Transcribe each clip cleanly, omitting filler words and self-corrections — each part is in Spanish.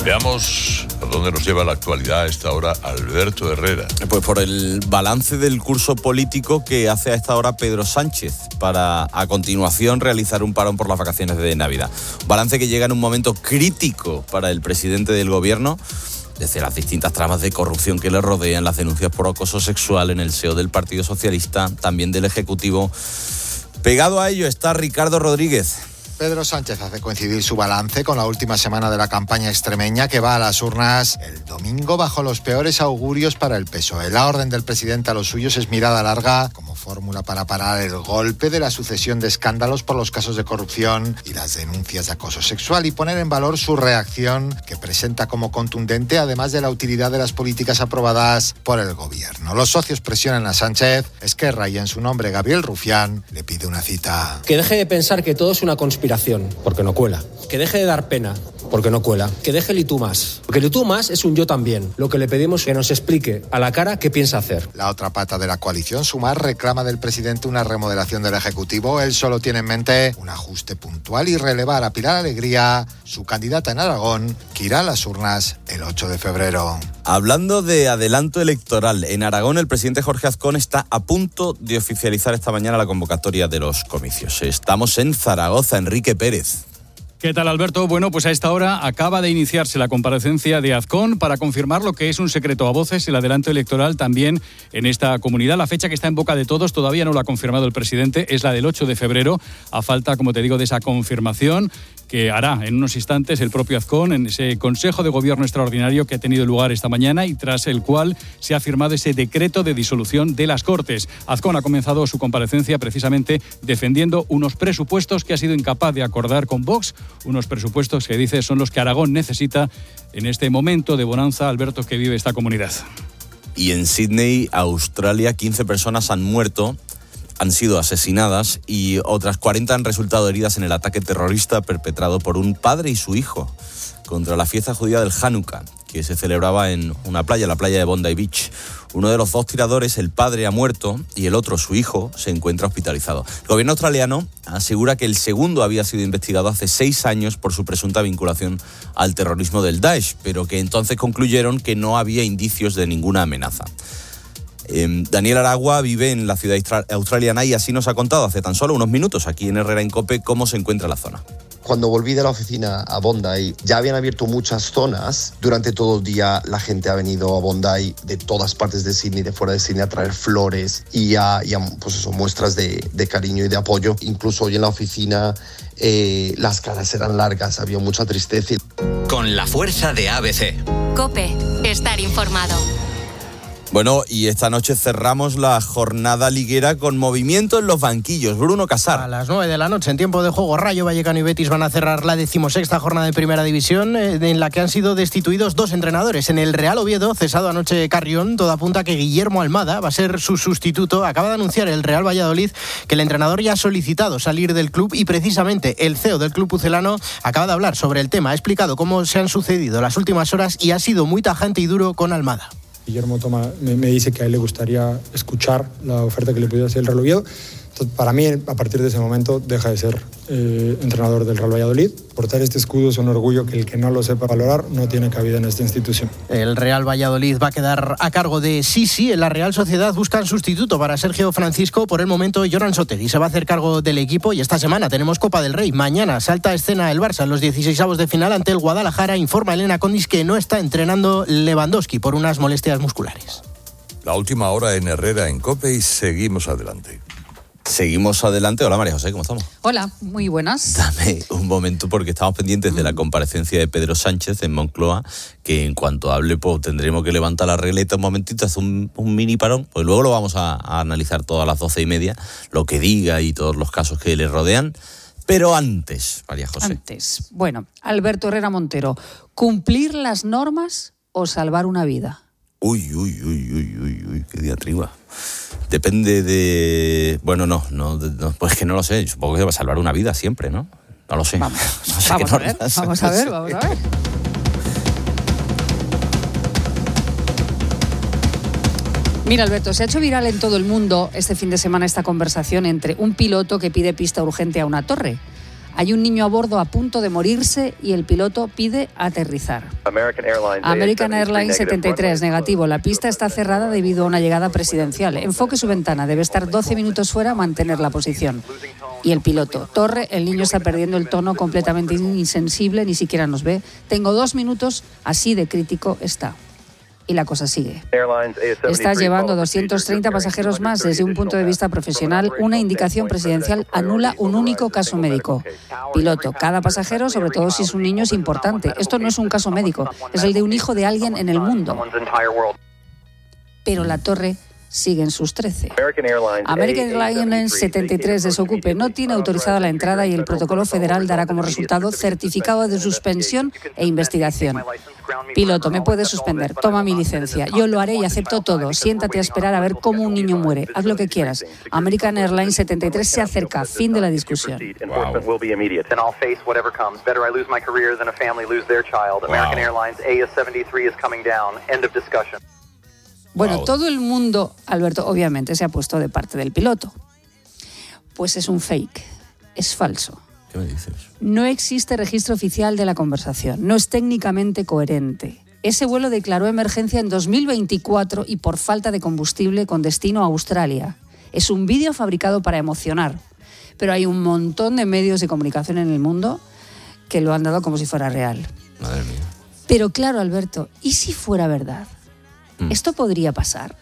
Veamos a dónde nos lleva la actualidad a esta hora Alberto Herrera. Pues por el balance del curso político que hace a esta hora Pedro Sánchez para a continuación realizar un parón por las vacaciones de Navidad. Balance que llega en un momento crítico para el presidente del gobierno, desde las distintas tramas de corrupción que le rodean, las denuncias por acoso sexual en el seno del Partido Socialista, también del Ejecutivo. Pegado a ello está Ricardo Rodríguez. Pedro Sánchez hace coincidir su balance con la última semana de la campaña extremeña que va a las urnas el domingo bajo los peores augurios para el PSOE. La orden del presidente a los suyos es mirada larga como fórmula para parar el golpe de la sucesión de escándalos por los casos de corrupción y las denuncias de acoso sexual y poner en valor su reacción que presenta como contundente, además de la utilidad de las políticas aprobadas por el gobierno. Los socios presionan a Sánchez, Esquerra y en su nombre Gabriel Rufián le pide una cita. Que deje de pensar que todo es una conspiración, porque no cuela. Que deje de dar pena, porque no cuela. Que deje el y tú más, porque el y tú más es un yo también. Lo que le pedimos es que nos explique a la cara qué piensa hacer. La otra pata de la coalición, Sumar, reclama del presidente una remodelación del Ejecutivo. Él solo tiene en mente un ajuste puntual y relevar a Pilar Alegría, su candidata en Aragón, que irá a las urnas el 8 de febrero. Hablando de adelanto electoral, en Aragón el presidente Jorge Azcón está a punto de oficializar esta mañana la convocatoria de los comicios. Estamos en Zaragoza, Enrique Pérez. ¿Qué tal, Alberto? Bueno, pues a esta hora acaba de iniciarse la comparecencia de Azcón para confirmar lo que es un secreto a voces, el adelanto electoral también en esta comunidad. La fecha que está en boca de todos, todavía no lo ha confirmado el presidente, es la del 8 de febrero. A falta, como te digo, de esa confirmación que hará en unos instantes el propio Azcón en ese Consejo de Gobierno extraordinario que ha tenido lugar esta mañana y tras el cual se ha firmado ese decreto de disolución de las Cortes. Azcón ha comenzado su comparecencia precisamente defendiendo unos presupuestos que ha sido incapaz de acordar con Vox, unos presupuestos que dice son los que Aragón necesita en este momento de bonanza, Alberto, que vive esta comunidad. Y en Sydney, Australia, 15 personas han muerto, han sido asesinadas y otras 40 han resultado heridas en el ataque terrorista perpetrado por un padre y su hijo contra la fiesta judía del Hanukkah, que se celebraba en una playa, la playa de Bondi Beach. Uno de los dos tiradores, el padre, ha muerto y el otro, su hijo, se encuentra hospitalizado. El gobierno australiano asegura que el segundo había sido investigado hace 6 años por su presunta vinculación al terrorismo del Daesh, pero que entonces concluyeron que no había indicios de ninguna amenaza. Daniel Aragua vive en la ciudad australiana y así nos ha contado hace tan solo unos minutos aquí en Herrera en COPE cómo se encuentra la zona. Cuando volví de la oficina a Bondi, ya habían abierto muchas zonas. Durante todo el día la gente ha venido a Bondi de todas partes de Sydney, de fuera de Sydney, a traer flores y a pues eso, muestras de cariño y de apoyo. Incluso hoy en la oficina las caras eran largas, había mucha tristeza. Con la fuerza de ABC. COPE, estar informado. Bueno, y esta noche cerramos la jornada liguera con movimiento en los banquillos. Bruno Casar. A las 9 de la noche, en tiempo de juego, Rayo Vallecano y Betis van a cerrar la 16ª jornada de Primera División, en la que han sido destituidos 2 entrenadores. En el Real Oviedo, cesado anoche Carrión, todo apunta a que Guillermo Almada va a ser su sustituto. Acaba de anunciar el Real Valladolid que el entrenador ya ha solicitado salir del club y precisamente el CEO del club pucelano acaba de hablar sobre el tema. Ha explicado cómo se han sucedido las últimas horas y ha sido muy tajante y duro con Almada. Guillermo me dice que a él le gustaría escuchar la oferta que le pudiera hacer el Real Oviedo. Entonces, para mí, a partir de ese momento, deja de ser entrenador del Real Valladolid. Portar este escudo es un orgullo que el que no lo sepa valorar no tiene cabida en esta institución. El Real Valladolid va a quedar a cargo de Sisi. En la Real Sociedad buscan sustituto para Sergio Francisco. Por el momento, Joran Sotegui se va a hacer cargo del equipo y esta semana tenemos Copa del Rey. Mañana salta a escena el Barça en los 16avos de final ante el Guadalajara. Informa Elena Condis que no está entrenando Lewandowski por unas molestias musculares. La última hora en Herrera en COPE y seguimos adelante. Seguimos adelante. Hola, María José, ¿cómo estamos? Hola, muy buenas. Dame un momento porque estamos pendientes de la comparecencia de Pedro Sánchez en Moncloa, que en cuanto hable pues tendremos que levantar la regleta un momentito, hacer un mini parón, pues luego lo vamos a analizar todo a las 12:30, lo que diga y todos los casos que le rodean. Pero antes, María José. Antes, bueno, Alberto Herrera Montero, ¿cumplir las normas o salvar una vida? Uy, qué diatriba. Depende de... Bueno, no, pues que no lo sé. Supongo que va a salvar una vida siempre, ¿no? No lo sé. Vamos a ver. Mira, Alberto, se ha hecho viral en todo el mundo este fin de semana esta conversación entre un piloto que pide pista urgente a una torre. Hay un niño a bordo a punto de morirse y el piloto pide aterrizar. American Airlines 73, negativo. La pista está cerrada debido a una llegada presidencial. Enfoque su ventana. Debe estar 12 minutos fuera, mantener la posición. Y el piloto. Torre, el niño está perdiendo el tono, completamente insensible, ni siquiera nos ve. Tengo 2 minutos, así de crítico está. Y la cosa sigue. Estás llevando 230 pasajeros más. Desde un punto de vista profesional, una indicación presidencial anula un único caso médico. Piloto, cada pasajero, sobre todo si es un niño, es importante. Esto no es un caso médico, es el de un hijo de alguien en el mundo. Pero la torre sigue en sus 13. American Airlines 73 desocupe. No tiene autorizada la entrada y el protocolo federal dará como resultado certificado de suspensión e investigación. Piloto, me puedes suspender. Toma mi licencia. Yo lo haré y acepto todo. Siéntate a esperar a ver cómo un niño muere. Haz lo que quieras. American Airlines 73 se acerca. Fin de la discusión. Bueno, todo el mundo, Alberto, obviamente se ha puesto de parte del piloto. Pues es un fake, es falso. ¿Qué me dices? No existe registro oficial de la conversación, no es técnicamente coherente. Ese vuelo declaró emergencia en 2024 y por falta de combustible con destino a Australia. Es un vídeo fabricado para emocionar, pero hay un montón de medios de comunicación en el mundo que lo han dado como si fuera real. Madre mía. Pero claro, Alberto, ¿y si fuera verdad? ¿Esto podría pasar?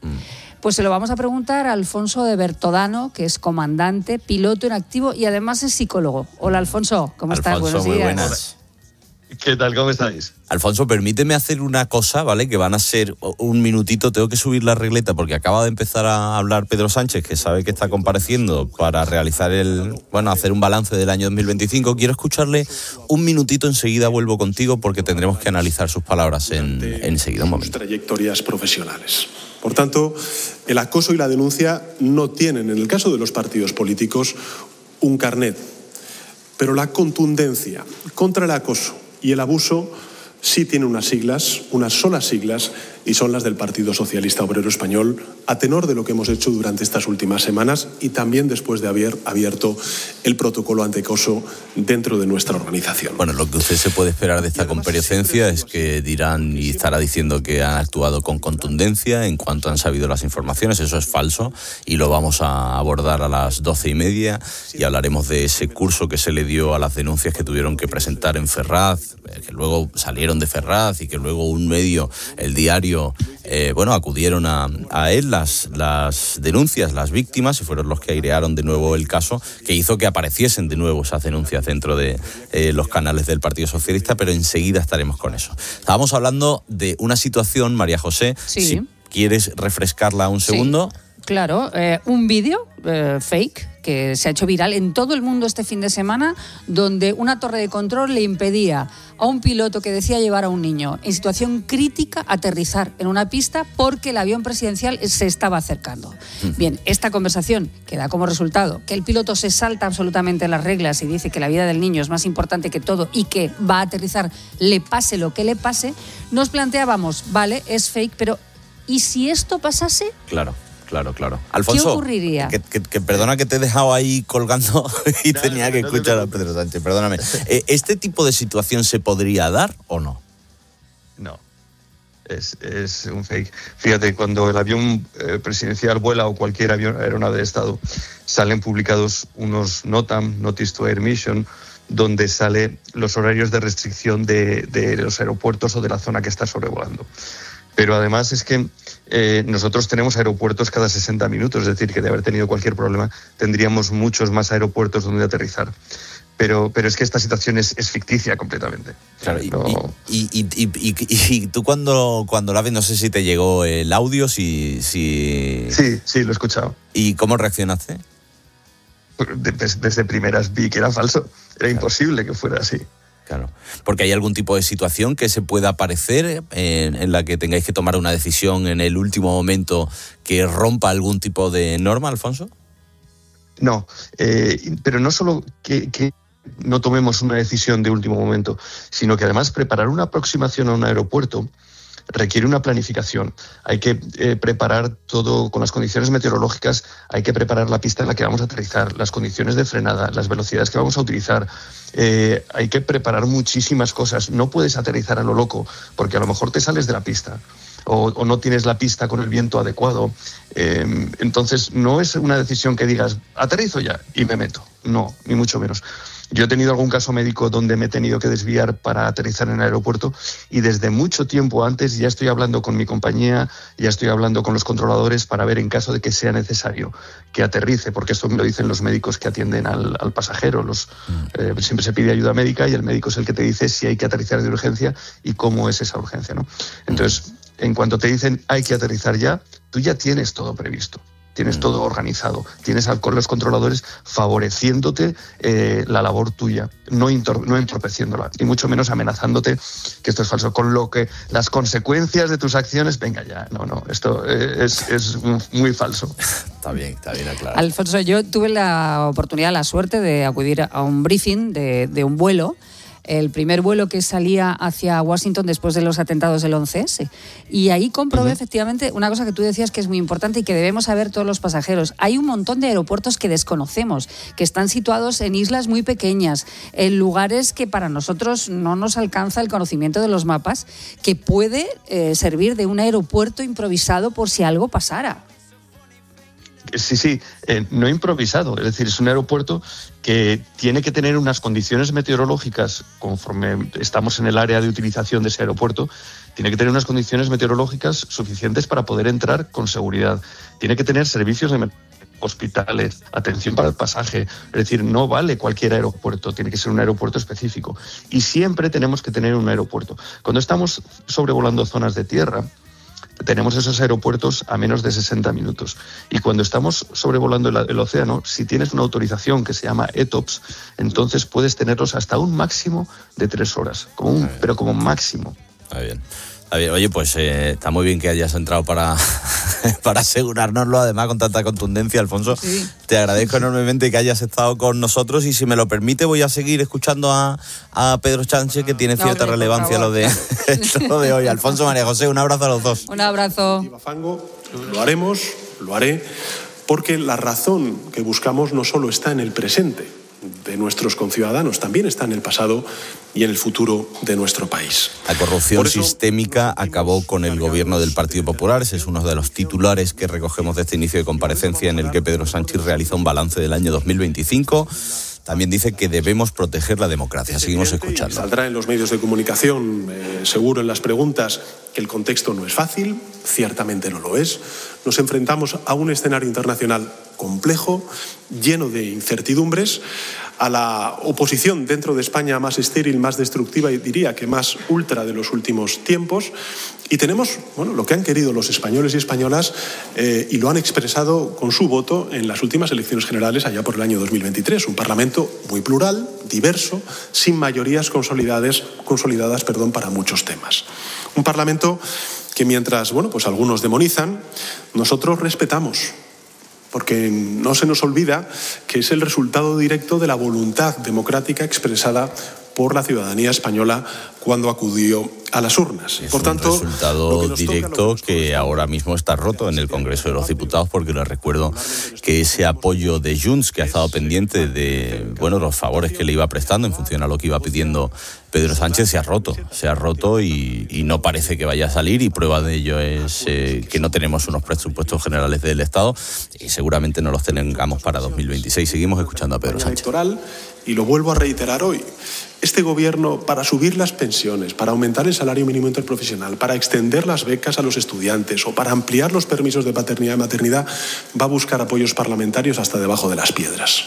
Pues se lo vamos a preguntar a Alfonso de Bertodano, que es comandante, piloto en activo y además es psicólogo. Hola, Alfonso, ¿cómo estás? Buenos días. Muy buenas. ¿Qué tal? ¿Cómo estáis? Alfonso, permíteme hacer una cosa, ¿vale? Que van a ser un minutito, tengo que subir la regleta porque acaba de empezar a hablar Pedro Sánchez, que sabe que está compareciendo para realizar hacer un balance del año 2025. Quiero escucharle un minutito, enseguida vuelvo contigo porque tendremos que analizar sus palabras enseguida, un momento. Trayectorias profesionales. Por tanto, el acoso y la denuncia no tienen, en el caso de los partidos políticos, un carnet. Pero la contundencia contra el acoso y el abuso sí tiene unas solas siglas, y son las del Partido Socialista Obrero Español, a tenor de lo que hemos hecho durante estas últimas semanas y también después de haber abierto el protocolo antiacoso dentro de nuestra organización. Bueno, lo que usted se puede esperar de esta comparecencia es que dirán y estará diciendo que han actuado con contundencia en cuanto han sabido las informaciones. Eso es falso y lo vamos a abordar a las 12:30 y hablaremos de ese curso que se le dio a las denuncias que tuvieron que presentar en Ferraz, que luego salieron de Ferraz y que luego un medio, El Diario, acudieron a él las denuncias, las víctimas, y fueron los que airearon de nuevo el caso, que hizo que apareciesen de nuevo esas denuncias dentro de los canales del Partido Socialista, pero enseguida estaremos con eso. Estábamos hablando de una situación, María José, sí. Si quieres refrescarla un segundo. Sí. Claro, un vídeo fake que se ha hecho viral en todo el mundo este fin de semana, donde una torre de control le impedía a un piloto que decía llevar a un niño en situación crítica aterrizar en una pista porque el avión presidencial se estaba acercando. Bien, esta conversación que da como resultado que el piloto se salta absolutamente las reglas y dice que la vida del niño es más importante que todo y que va a aterrizar le pase lo que le pase, nos planteábamos, vale, es fake, pero ¿y si esto pasase? Claro. Alfonso, ¿qué ocurriría? Que perdona que te he dejado ahí colgando y tenía que escuchar a Pedro Sánchez, perdóname. ¿Este tipo de situación se podría dar o no? No, es un fake. Fíjate, cuando el avión presidencial vuela o cualquier aeronave de Estado, salen publicados unos NOTAM, Notice to Air Mission, donde sale los horarios de restricción de los aeropuertos o de la zona que está sobrevolando. Pero además es que nosotros tenemos aeropuertos cada 60 minutos, es decir, que de haber tenido cualquier problema tendríamos muchos más aeropuertos donde aterrizar. Pero es que esta situación es ficticia completamente. Claro, y tú cuando la ves, no sé si te llegó el audio, Sí, lo he escuchado. ¿Y cómo reaccionaste? Desde primeras vi que era falso, era imposible que fuera así. Claro, porque hay algún tipo de situación que se pueda aparecer en la que tengáis que tomar una decisión en el último momento que rompa algún tipo de norma, Alfonso. No, pero no solo que no tomemos una decisión de último momento, sino que además preparar una aproximación a un aeropuerto requiere una planificación. Hay que preparar todo con las condiciones meteorológicas, hay que preparar la pista en la que vamos a aterrizar, las condiciones de frenada, las velocidades que vamos a utilizar. Hay que preparar muchísimas cosas. No puedes aterrizar a lo loco, porque a lo mejor te sales de la pista o no tienes la pista con el viento adecuado. Entonces no es una decisión que digas, aterrizo ya y me meto. No, ni mucho menos. Yo he tenido algún caso médico donde me he tenido que desviar para aterrizar en el aeropuerto y desde mucho tiempo antes ya estoy hablando con mi compañía, ya estoy hablando con los controladores para ver en caso de que sea necesario que aterrice, porque esto me lo dicen los médicos que atienden al pasajero. Siempre se pide ayuda médica y el médico es el que te dice si hay que aterrizar de urgencia y cómo es esa urgencia, ¿no? Entonces, en cuanto te dicen hay que aterrizar ya, tú ya tienes todo previsto. Tienes todo organizado, tienes con los controladores favoreciéndote la labor tuya, no entorpeciéndola, y mucho menos amenazándote que esto es falso, con lo que las consecuencias de tus acciones, venga ya, no, esto es muy falso. Está bien aclarado. Alfonso, yo tuve la oportunidad, la suerte de acudir a un briefing de un vuelo, el primer vuelo que salía hacia Washington después de los atentados del 11S. Y ahí comprobé efectivamente una cosa que tú decías que es muy importante y que debemos saber todos los pasajeros. Hay un montón de aeropuertos que desconocemos, que están situados en islas muy pequeñas, en lugares que para nosotros no nos alcanza el conocimiento de los mapas, que puede servir de un aeropuerto improvisado por si algo pasara. Sí, no improvisado, es decir, es un aeropuerto que tiene que tener unas condiciones meteorológicas, conforme estamos en el área de utilización de ese aeropuerto, tiene que tener unas condiciones meteorológicas suficientes para poder entrar con seguridad. Tiene que tener servicios de hospitales, atención para el pasaje, es decir, no vale cualquier aeropuerto, tiene que ser un aeropuerto específico. Y siempre tenemos que tener un aeropuerto. Cuando estamos sobrevolando zonas de tierra, tenemos esos aeropuertos a menos de 60 minutos. Y cuando estamos sobrevolando el océano, si tienes una autorización que se llama ETOPS, entonces puedes tenerlos hasta un máximo de 3 horas, pero como máximo. Está bien. Oye, pues está muy bien que hayas entrado para asegurárnoslo, además con tanta contundencia, Alfonso. Sí. Te agradezco enormemente que hayas estado con nosotros y si me lo permite voy a seguir escuchando a Pedro Sánchez, que tiene cierta relevancia lo de hoy. Alfonso, María José, un abrazo a los dos. Un abrazo. Lo haré, porque la razón que buscamos no solo está en el presente de nuestros conciudadanos, también está en el pasado y en el futuro de nuestro país. La corrupción sistémica acabó con el gobierno del Partido Popular. Ese es uno de los titulares que recogemos de este inicio de comparecencia en el que Pedro Sánchez realiza un balance del año 2025. También dice que debemos proteger la democracia. Seguimos escuchando. Saldrá en los medios de comunicación, seguro en las preguntas, que el contexto no es fácil, ciertamente no lo es. Nos enfrentamos a un escenario internacional complejo, lleno de incertidumbres, a la oposición dentro de España más estéril, más destructiva y diría que más ultra de los últimos tiempos. Y tenemos lo que han querido los españoles y españolas y lo han expresado con su voto en las últimas elecciones generales allá por el año 2023. Un Parlamento muy plural, diverso, sin mayorías consolidadas para muchos temas. Un Parlamento que mientras algunos demonizan, nosotros respetamos. Porque no se nos olvida que es el resultado directo de la voluntad democrática expresada por la ciudadanía española cuando acudió a las urnas. Es un resultado directo que ahora mismo está roto en el Congreso de los Diputados, porque les recuerdo que ese apoyo de Junts, que ha estado pendiente de los favores que le iba prestando en función a lo que iba pidiendo Pedro Sánchez, se ha roto y no parece que vaya a salir, y prueba de ello es que no tenemos unos presupuestos generales del Estado y seguramente no los tengamos para 2026. Seguimos escuchando a Pedro Sánchez. Y lo vuelvo a reiterar hoy. Este gobierno, para subir las pensiones, para aumentar el salario mínimo interprofesional, para extender las becas a los estudiantes o para ampliar los permisos de paternidad y maternidad, va a buscar apoyos parlamentarios hasta debajo de las piedras.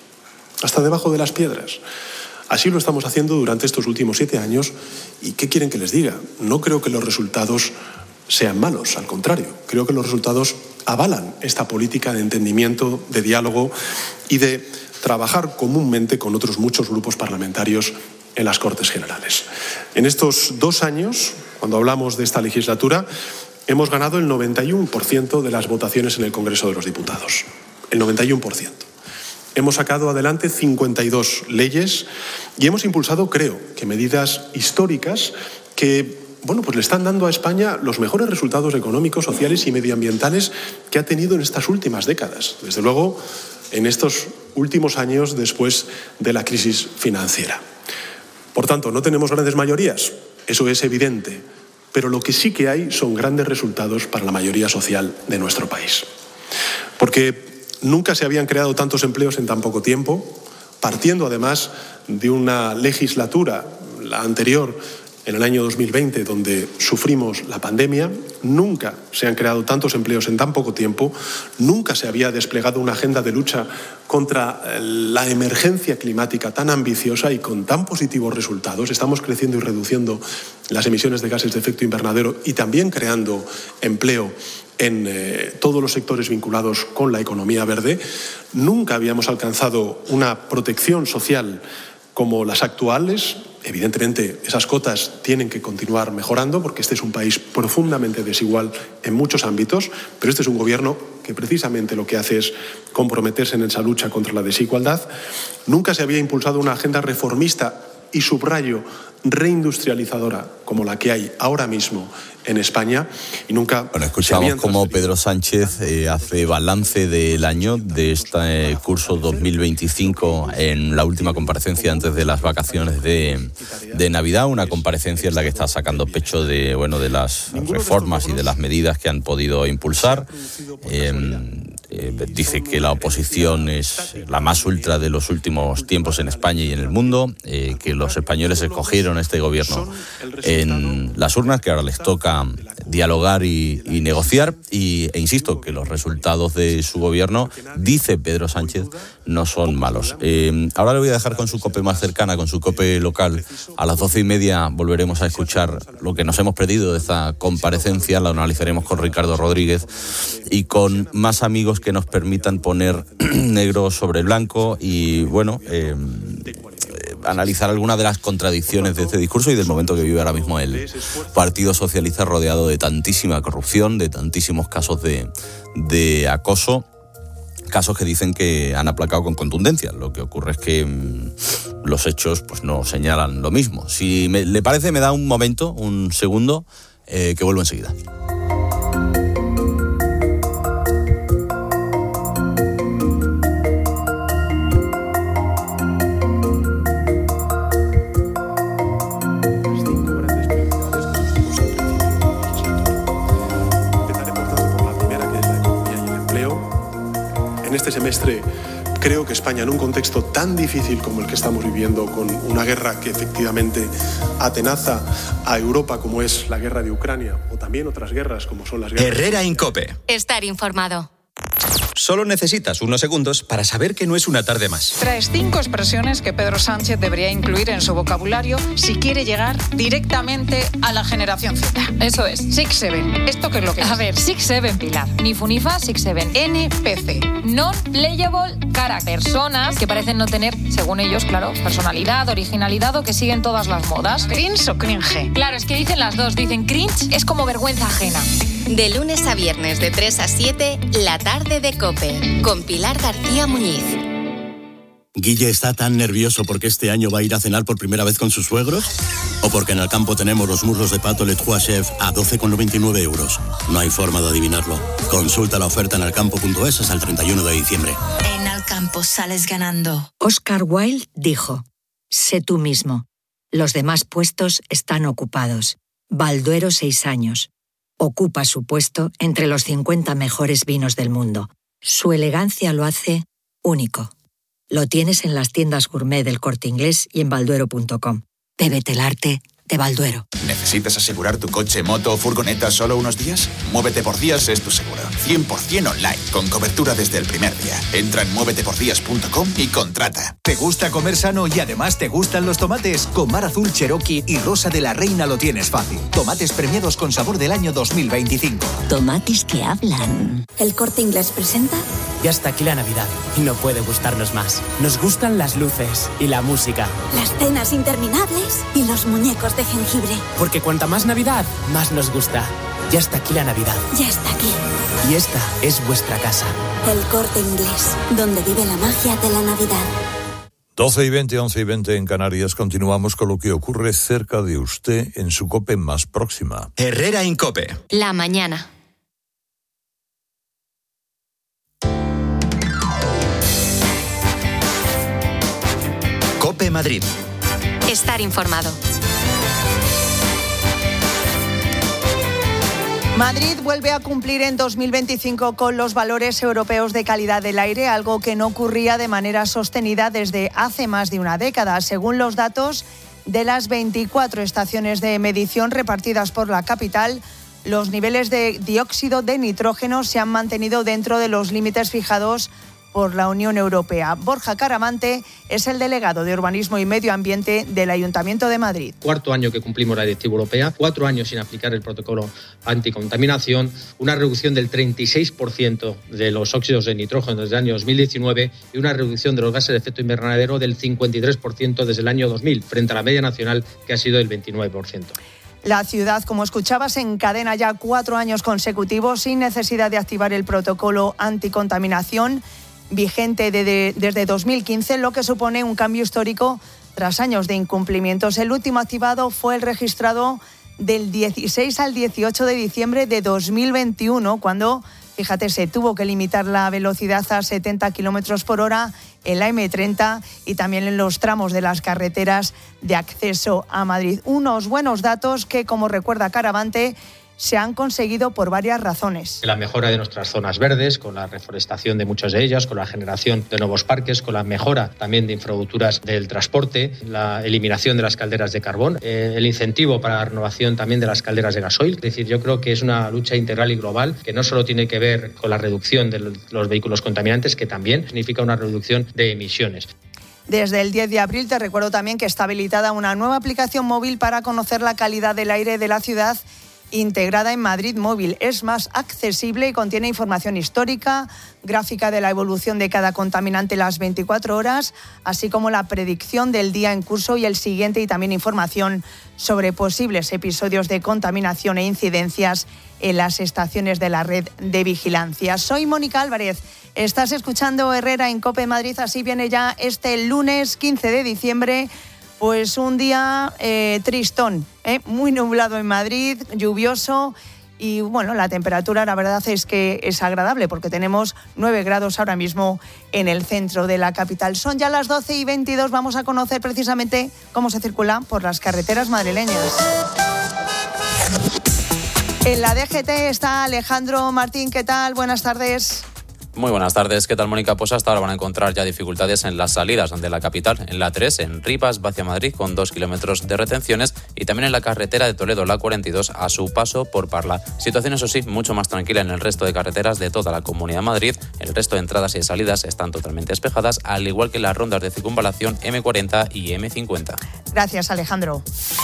Hasta debajo de las piedras. Así lo estamos haciendo durante estos últimos 7 años. ¿Y qué quieren que les diga? No creo que los resultados sean malos, al contrario. Creo que los resultados avalan esta política de entendimiento, de diálogo y de trabajar comúnmente con otros muchos grupos parlamentarios en las Cortes Generales. En estos 2 años, cuando hablamos de esta legislatura, hemos ganado el 91% de las votaciones en el Congreso de los Diputados. El 91%. Hemos sacado adelante 52 leyes y hemos impulsado, creo, que medidas históricas que le están dando a España los mejores resultados económicos, sociales y medioambientales que ha tenido en estas últimas décadas. Desde luego, en estos últimos años después de la crisis financiera. Por tanto, no tenemos grandes mayorías, eso es evidente, pero lo que sí que hay son grandes resultados para la mayoría social de nuestro país. Porque nunca se habían creado tantos empleos en tan poco tiempo, partiendo además de una legislatura, la anterior, en el año 2020, donde sufrimos la pandemia. Nunca se han creado tantos empleos en tan poco tiempo, nunca se había desplegado una agenda de lucha contra la emergencia climática tan ambiciosa y con tan positivos resultados. Estamos creciendo y reduciendo las emisiones de gases de efecto invernadero y también creando empleo en todos los sectores vinculados con la economía verde. Nunca habíamos alcanzado una protección social como las actuales. Evidentemente, esas cotas tienen que continuar mejorando porque este es un país profundamente desigual en muchos ámbitos, pero este es un gobierno que precisamente lo que hace es comprometerse en esa lucha contra la desigualdad. Nunca se había impulsado una agenda reformista y, subrayo, reindustrializadora como la que hay ahora mismo en España, y nunca... Bueno, escuchamos cómo Pedro Sánchez hace balance del año, de este curso 2025, en la última comparecencia antes de las vacaciones de Navidad, una comparecencia en la que está sacando pecho de las reformas y de las medidas que han podido impulsar. Dice que la oposición es la más ultra de los últimos tiempos en España y en el mundo, que los españoles escogieron este gobierno en las urnas, que ahora les toca dialogar y negociar, e insisto que los resultados de su gobierno, dice Pedro Sánchez, no son malos. Ahora le voy a dejar con su COPE más cercana, con su COPE local. A las 12:30 volveremos a escuchar lo que nos hemos perdido de esta comparecencia, la analizaremos con Ricardo Rodríguez y con más amigos que nos permitan poner negro sobre blanco y, analizar algunas de las contradicciones de este discurso y del momento que vive ahora mismo el Partido Socialista, rodeado de tantísima corrupción, de tantísimos casos de acoso, casos que dicen que han aplacado con contundencia. Lo que ocurre es que los hechos no señalan lo mismo. Si le parece, me da un segundo, que vuelvo enseguida. Este semestre creo que España, en un contexto tan difícil como el que estamos viviendo, con una guerra que efectivamente atenaza a Europa, como es la guerra de Ucrania, o también otras guerras como son las guerras... Herrera Incope. Estar informado. Solo necesitas unos segundos para saber que no es una tarde más. Traes 5 expresiones que Pedro Sánchez debería incluir en su vocabulario si quiere llegar directamente a la generación Z. Eso es. 6-7. ¿Esto qué es lo que es? A ver, 6-7, Pilar. Ni funifa, 6-7. NPC. Non-playable character. Personas que parecen no tener, según ellos, claro, personalidad, originalidad o que siguen todas las modas. ¿Cringe o cringe? Claro, es que dicen las dos. Dicen cringe es como vergüenza ajena. De lunes a viernes de 3 a 7, la tarde de COPE, con Pilar García Muñiz. ¿Guille está tan nervioso porque este año va a ir a cenar por primera vez con sus suegros? ¿O porque en Alcampo tenemos los muslos de pato Le Trois Chef a 12,99 euros? No hay forma de adivinarlo. Consulta la oferta en alcampo.es hasta el 31 de diciembre. En Alcampo sales ganando. Oscar Wilde dijo: sé tú mismo. Los demás puestos están ocupados. Balduero 6 años. Ocupa su puesto entre los 50 mejores vinos del mundo. Su elegancia lo hace único. Lo tienes en las tiendas gourmet del Corte Inglés y en balduero.com. Bébete el arte de Balduero. ¿Necesitas asegurar tu coche, moto o furgoneta solo unos días? Muévete por Días es tu seguro. 100% online, con cobertura desde el primer día. Entra en muévetepordías.com y contrata. ¿Te gusta comer sano y además te gustan los tomates? Con Mar Azul Cherokee y Rosa de la Reina lo tienes fácil. Tomates premiados con sabor del año 2025. Tomates que hablan. El Corte Inglés presenta... Ya está aquí la Navidad y no puede gustarnos más. Nos gustan las luces y la música. Las cenas interminables y los muñecos de jengibre. Porque cuanta más Navidad, más nos gusta. Ya está aquí la Navidad. Ya está aquí. Y esta es vuestra casa. El Corte Inglés, donde vive la magia de la Navidad. 12:20, 11:20 en Canarias. Continuamos con lo que ocurre cerca de usted en su COPE más próxima. Herrera Incope. La mañana. COPE Madrid. Estar informado. Madrid vuelve a cumplir en 2025 con los valores europeos de calidad del aire, algo que no ocurría de manera sostenida desde hace más de una década. Según los datos de las 24 estaciones de medición repartidas por la capital, los niveles de dióxido de nitrógeno se han mantenido dentro de los límites fijados por la Unión Europea. Borja Caramante es el delegado de Urbanismo y Medio Ambiente del Ayuntamiento de Madrid. Cuarto año que cumplimos la directiva europea, 4 años sin aplicar el protocolo anticontaminación, una reducción del 36% de los óxidos de nitrógeno desde el año 2019 y una reducción de los gases de efecto invernadero del 53% desde el año 2000, frente a la media nacional que ha sido del 29%. La ciudad, como escuchabas, encadena ya 4 años consecutivos sin necesidad de activar el protocolo anticontaminación vigente desde 2015, lo que supone un cambio histórico tras años de incumplimientos. El último activado fue el registrado del 16 al 18 de diciembre de 2021, cuando, fíjate, se tuvo que limitar la velocidad a 70 kilómetros por hora en la M30 y también en los tramos de las carreteras de acceso a Madrid. Unos buenos datos que, como recuerda Caravante, se han conseguido por varias razones. La mejora de nuestras zonas verdes, con la reforestación de muchas de ellas, con la generación de nuevos parques, con la mejora también de infraestructuras del transporte, la eliminación de las calderas de carbón, el incentivo para la renovación también de las calderas de gasoil. Es decir, yo creo que es una lucha integral y global que no solo tiene que ver con la reducción de los vehículos contaminantes, que también significa una reducción de emisiones. Desde el 10 de abril te recuerdo también que está habilitada una nueva aplicación móvil para conocer la calidad del aire de la ciudad, integrada en Madrid Móvil. Es más accesible y contiene información histórica, gráfica de la evolución de cada contaminante las 24 horas, así como la predicción del día en curso y el siguiente, y también información sobre posibles episodios de contaminación e incidencias en las estaciones de la red de vigilancia. Soy Mónica Álvarez. Estás escuchando Herrera en COPE Madrid. Así viene ya este lunes 15 de diciembre. Pues un día tristón, muy nublado en Madrid, lluvioso y bueno, la temperatura la verdad es que es agradable porque tenemos 9 grados ahora mismo en el centro de la capital. Son ya las 12:22, vamos a conocer precisamente cómo se circula por las carreteras madrileñas. En la DGT está Alejandro Martín, ¿qué tal? Buenas tardes. Muy buenas tardes, ¿qué tal, Mónica? Pues hasta ahora van a encontrar ya dificultades en las salidas de la capital, en la 3, en Rivas, hacia Madrid, con 2 kilómetros de retenciones, y también en la carretera de Toledo, la 42, a su paso por Parla. Situación, eso sí, mucho más tranquila en el resto de carreteras de toda la Comunidad de Madrid. El resto de entradas y salidas están totalmente despejadas, al igual que las rondas de circunvalación M40 y M50. Gracias, Alejandro.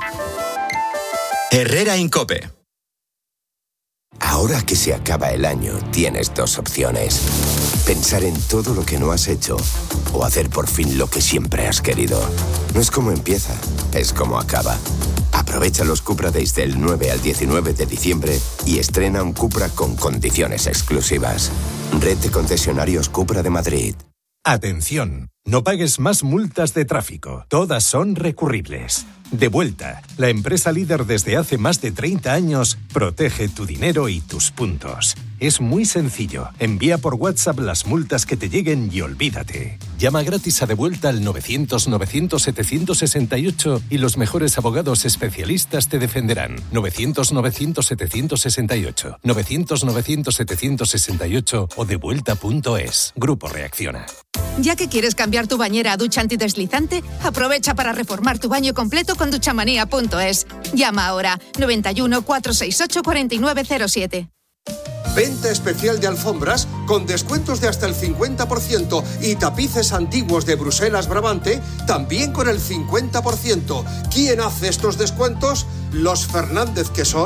Herrera Incope. Ahora que se acaba el año, tienes 2 opciones. Pensar en todo lo que no has hecho o hacer por fin lo que siempre has querido. No es como empieza, es como acaba. Aprovecha los Cupra Days del 9 al 19 de diciembre y estrena un Cupra con condiciones exclusivas. Red de concesionarios Cupra de Madrid. Atención, no pagues más multas de tráfico. Todas son recurribles. Devuelta, la empresa líder desde hace más de 30 años, protege tu dinero y tus puntos. Es muy sencillo. Envía por WhatsApp las multas que te lleguen y olvídate. Llama gratis a Devuelta al 900-900-768 y los mejores abogados especialistas te defenderán. 900-900-768. 900-900-768 o devuelta.es. Grupo Reacciona. Ya que quieres cambiar tu bañera a ducha antideslizante, aprovecha para reformar tu baño completo con duchamanía.es. Llama ahora 91 468 4907. Venta especial de alfombras con descuentos de hasta el 50% y tapices antiguos de Bruselas Brabante también con el 50%. ¿Quién hace estos descuentos? Los Fernández, que son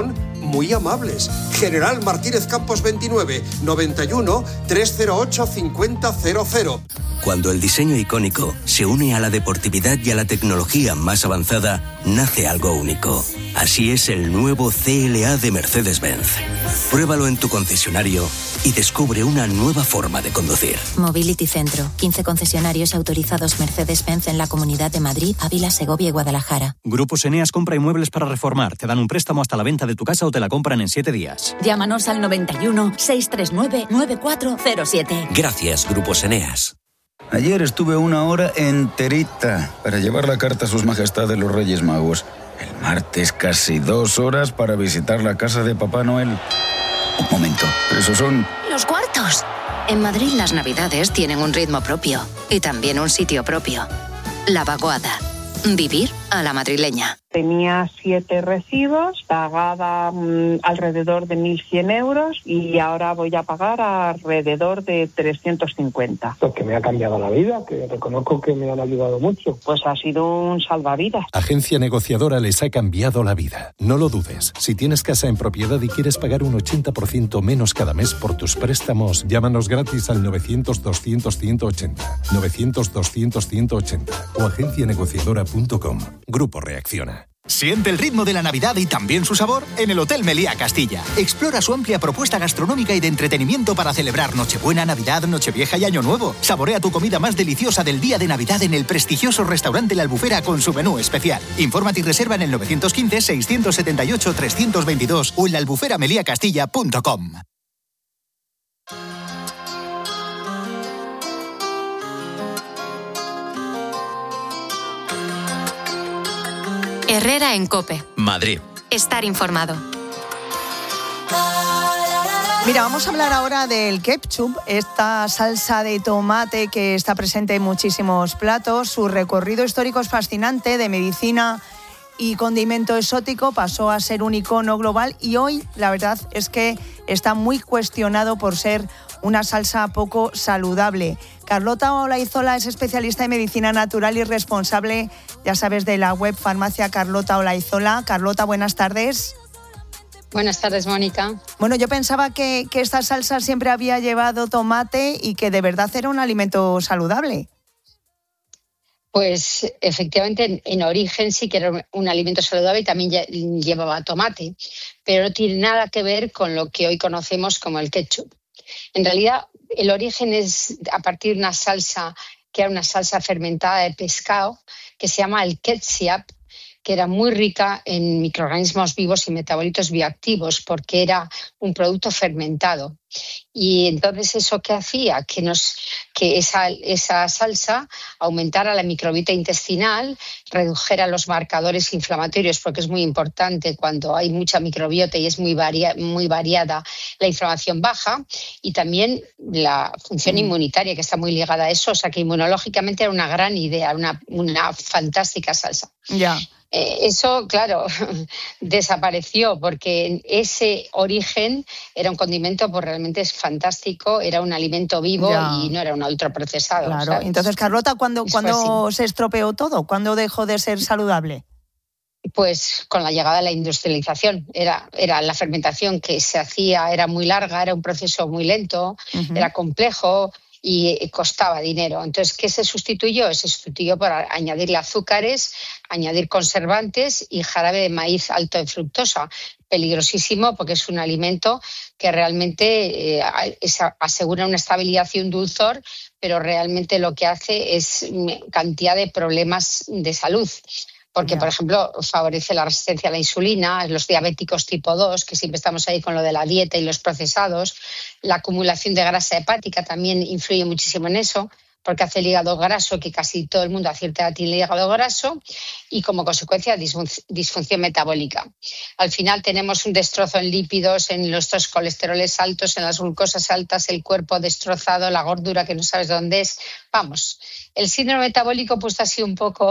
muy amables. General Martínez Campos 29, 91 308 5000. Cuando el diseño icónico se une a la deportividad y a la tecnología más avanzada, nace algo único. Así es el nuevo CLA de Mercedes-Benz. Pruébalo en tu concesionario y descubre una nueva forma de conducir. Mobility Centro. 15 concesionarios autorizados Mercedes-Benz en la Comunidad de Madrid, Ávila, Segovia y Guadalajara. Grupos Eneas compra inmuebles para reformar. Te dan un préstamo hasta la venta de tu casa o te la compran en 7 días. Llámanos al 91 639 9407. Gracias, Grupos Eneas. Ayer estuve 1 hora enterita para llevar la carta a sus majestades los Reyes Magos. El martes casi 2 horas para visitar la casa de Papá Noel. Un momento, ¿esos son...? Los cuartos. En Madrid las Navidades tienen un ritmo propio y también un sitio propio. La Vaguada. Vivir a la madrileña. Tenía 7 recibos, pagaba alrededor de 1.100 euros y ahora voy a pagar alrededor de 350. Lo que me ha cambiado la vida, que reconozco que me han ayudado mucho. Pues ha sido un salvavidas. Agencia Negociadora les ha cambiado la vida. No lo dudes. Si tienes casa en propiedad y quieres pagar un 80% menos cada mes por tus préstamos, llámanos gratis al 900-200-180, 900-200-180 o agencianegociadora.com. Grupo Reacciona. Siente el ritmo de la Navidad y también su sabor en el Hotel Meliá Castilla. Explora su amplia propuesta gastronómica y de entretenimiento para celebrar Nochebuena, Navidad, Nochevieja y Año Nuevo. Saborea tu comida más deliciosa del día de Navidad en el prestigioso restaurante La Albufera con su menú especial. Infórmate y reserva en el 915-678-322 o en laalbuferameliacastilla.com. Herrera en COPE. Madrid. Estar informado. Mira, vamos a hablar ahora del ketchup, esta salsa de tomate que está presente en muchísimos platos. Su recorrido histórico es fascinante, de medicina y condimento exótico pasó a ser un icono global y hoy la verdad es que está muy cuestionado por ser una salsa poco saludable. Carlota Olaizola es especialista en medicina natural y responsable, ya sabes, de la web Farmacia Carlota Olaizola. Carlota, buenas tardes. Buenas tardes, Mónica. Bueno, yo pensaba que esta salsa siempre había llevado tomate y que de verdad era un alimento saludable. Pues efectivamente en origen sí que era un alimento saludable y también llevaba tomate, pero no tiene nada que ver con lo que hoy conocemos como el ketchup. En realidad el origen es a partir de una salsa que era una salsa fermentada de pescado que se llama el ketchup, que era muy rica en microorganismos vivos y metabolitos bioactivos porque era un producto fermentado. Y entonces eso que hacía que esa salsa aumentara la microbiota intestinal, redujera los marcadores inflamatorios, porque es muy importante cuando hay mucha microbiota y es muy variada, la inflamación baja, y también la función inmunitaria, que está muy ligada a eso. O sea que inmunológicamente era una gran idea, una fantástica salsa. Ya. Eso, claro, desapareció porque ese origen era un condimento, pues realmente es fantástico, era un alimento vivo y no era un ultraprocesado. Claro. ¿Sabes? Entonces, Carlota, ¿cuándo se estropeó todo? ¿Cuándo dejó de ser saludable? Pues con la llegada de la industrialización. Era la fermentación que se hacía, era muy larga, era un proceso muy lento, era complejo y costaba dinero. Entonces, ¿qué se sustituyó? Se sustituyó por añadirle azúcares, añadir conservantes y jarabe de maíz alto en fructosa. Peligrosísimo porque es un alimento que realmente asegura una estabilidad y un dulzor, pero realmente lo que hace es cantidad de problemas de salud. Porque, por ejemplo, favorece la resistencia a la insulina, los diabéticos tipo 2, que siempre estamos ahí con lo de la dieta y los procesados. La acumulación de grasa hepática también influye muchísimo en eso, porque hace el hígado graso, que casi todo el mundo a cierta edad tiene el hígado graso, y como consecuencia disfunción metabólica. Al final tenemos un destrozo en lípidos, en nuestros colesteroles altos, en las glucosas altas, el cuerpo destrozado, la gordura que no sabes dónde es. Vamos, el síndrome metabólico puesto así un poco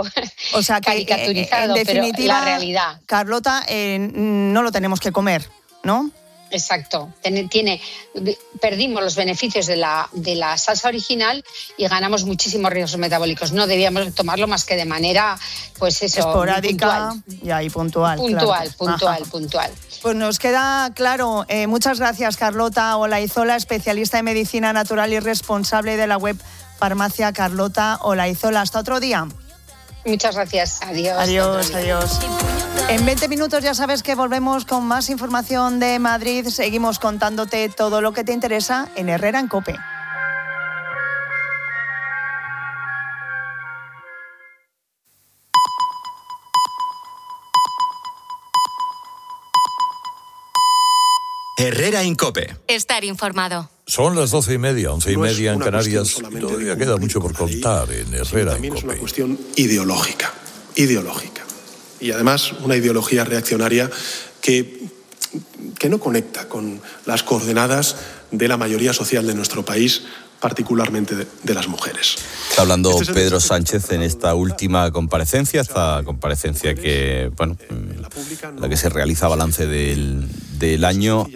caricaturizado, en definitiva, pero la realidad. Carlota, no lo tenemos que comer, ¿no? Exacto. Perdimos los beneficios de la salsa original y ganamos muchísimos riesgos metabólicos. No debíamos tomarlo más que de manera, pues eso, esporádica puntual. y ahí puntual. Puntual. Pues nos queda claro. Muchas gracias, Carlota Olaizola, especialista en medicina natural y responsable de la web Farmacia Carlota Olaizola. Hasta otro día. Muchas gracias. Adiós. Adiós. En 20 minutos ya sabes que volvemos con más información de Madrid. Seguimos contándote todo lo que te interesa en Herrera en COPE. Herrera en COPE. Estar informado. Son las 12:30, 11:30 en Canarias. Todavía queda mucho por contar en Herrera en COPE. Es una cuestión ideológica. Y además una ideología reaccionaria que no conecta con las coordenadas de la mayoría social de nuestro país, particularmente de las mujeres. Está hablando Pedro Sánchez en esta última comparecencia, que, bueno, la que se realiza balance del año.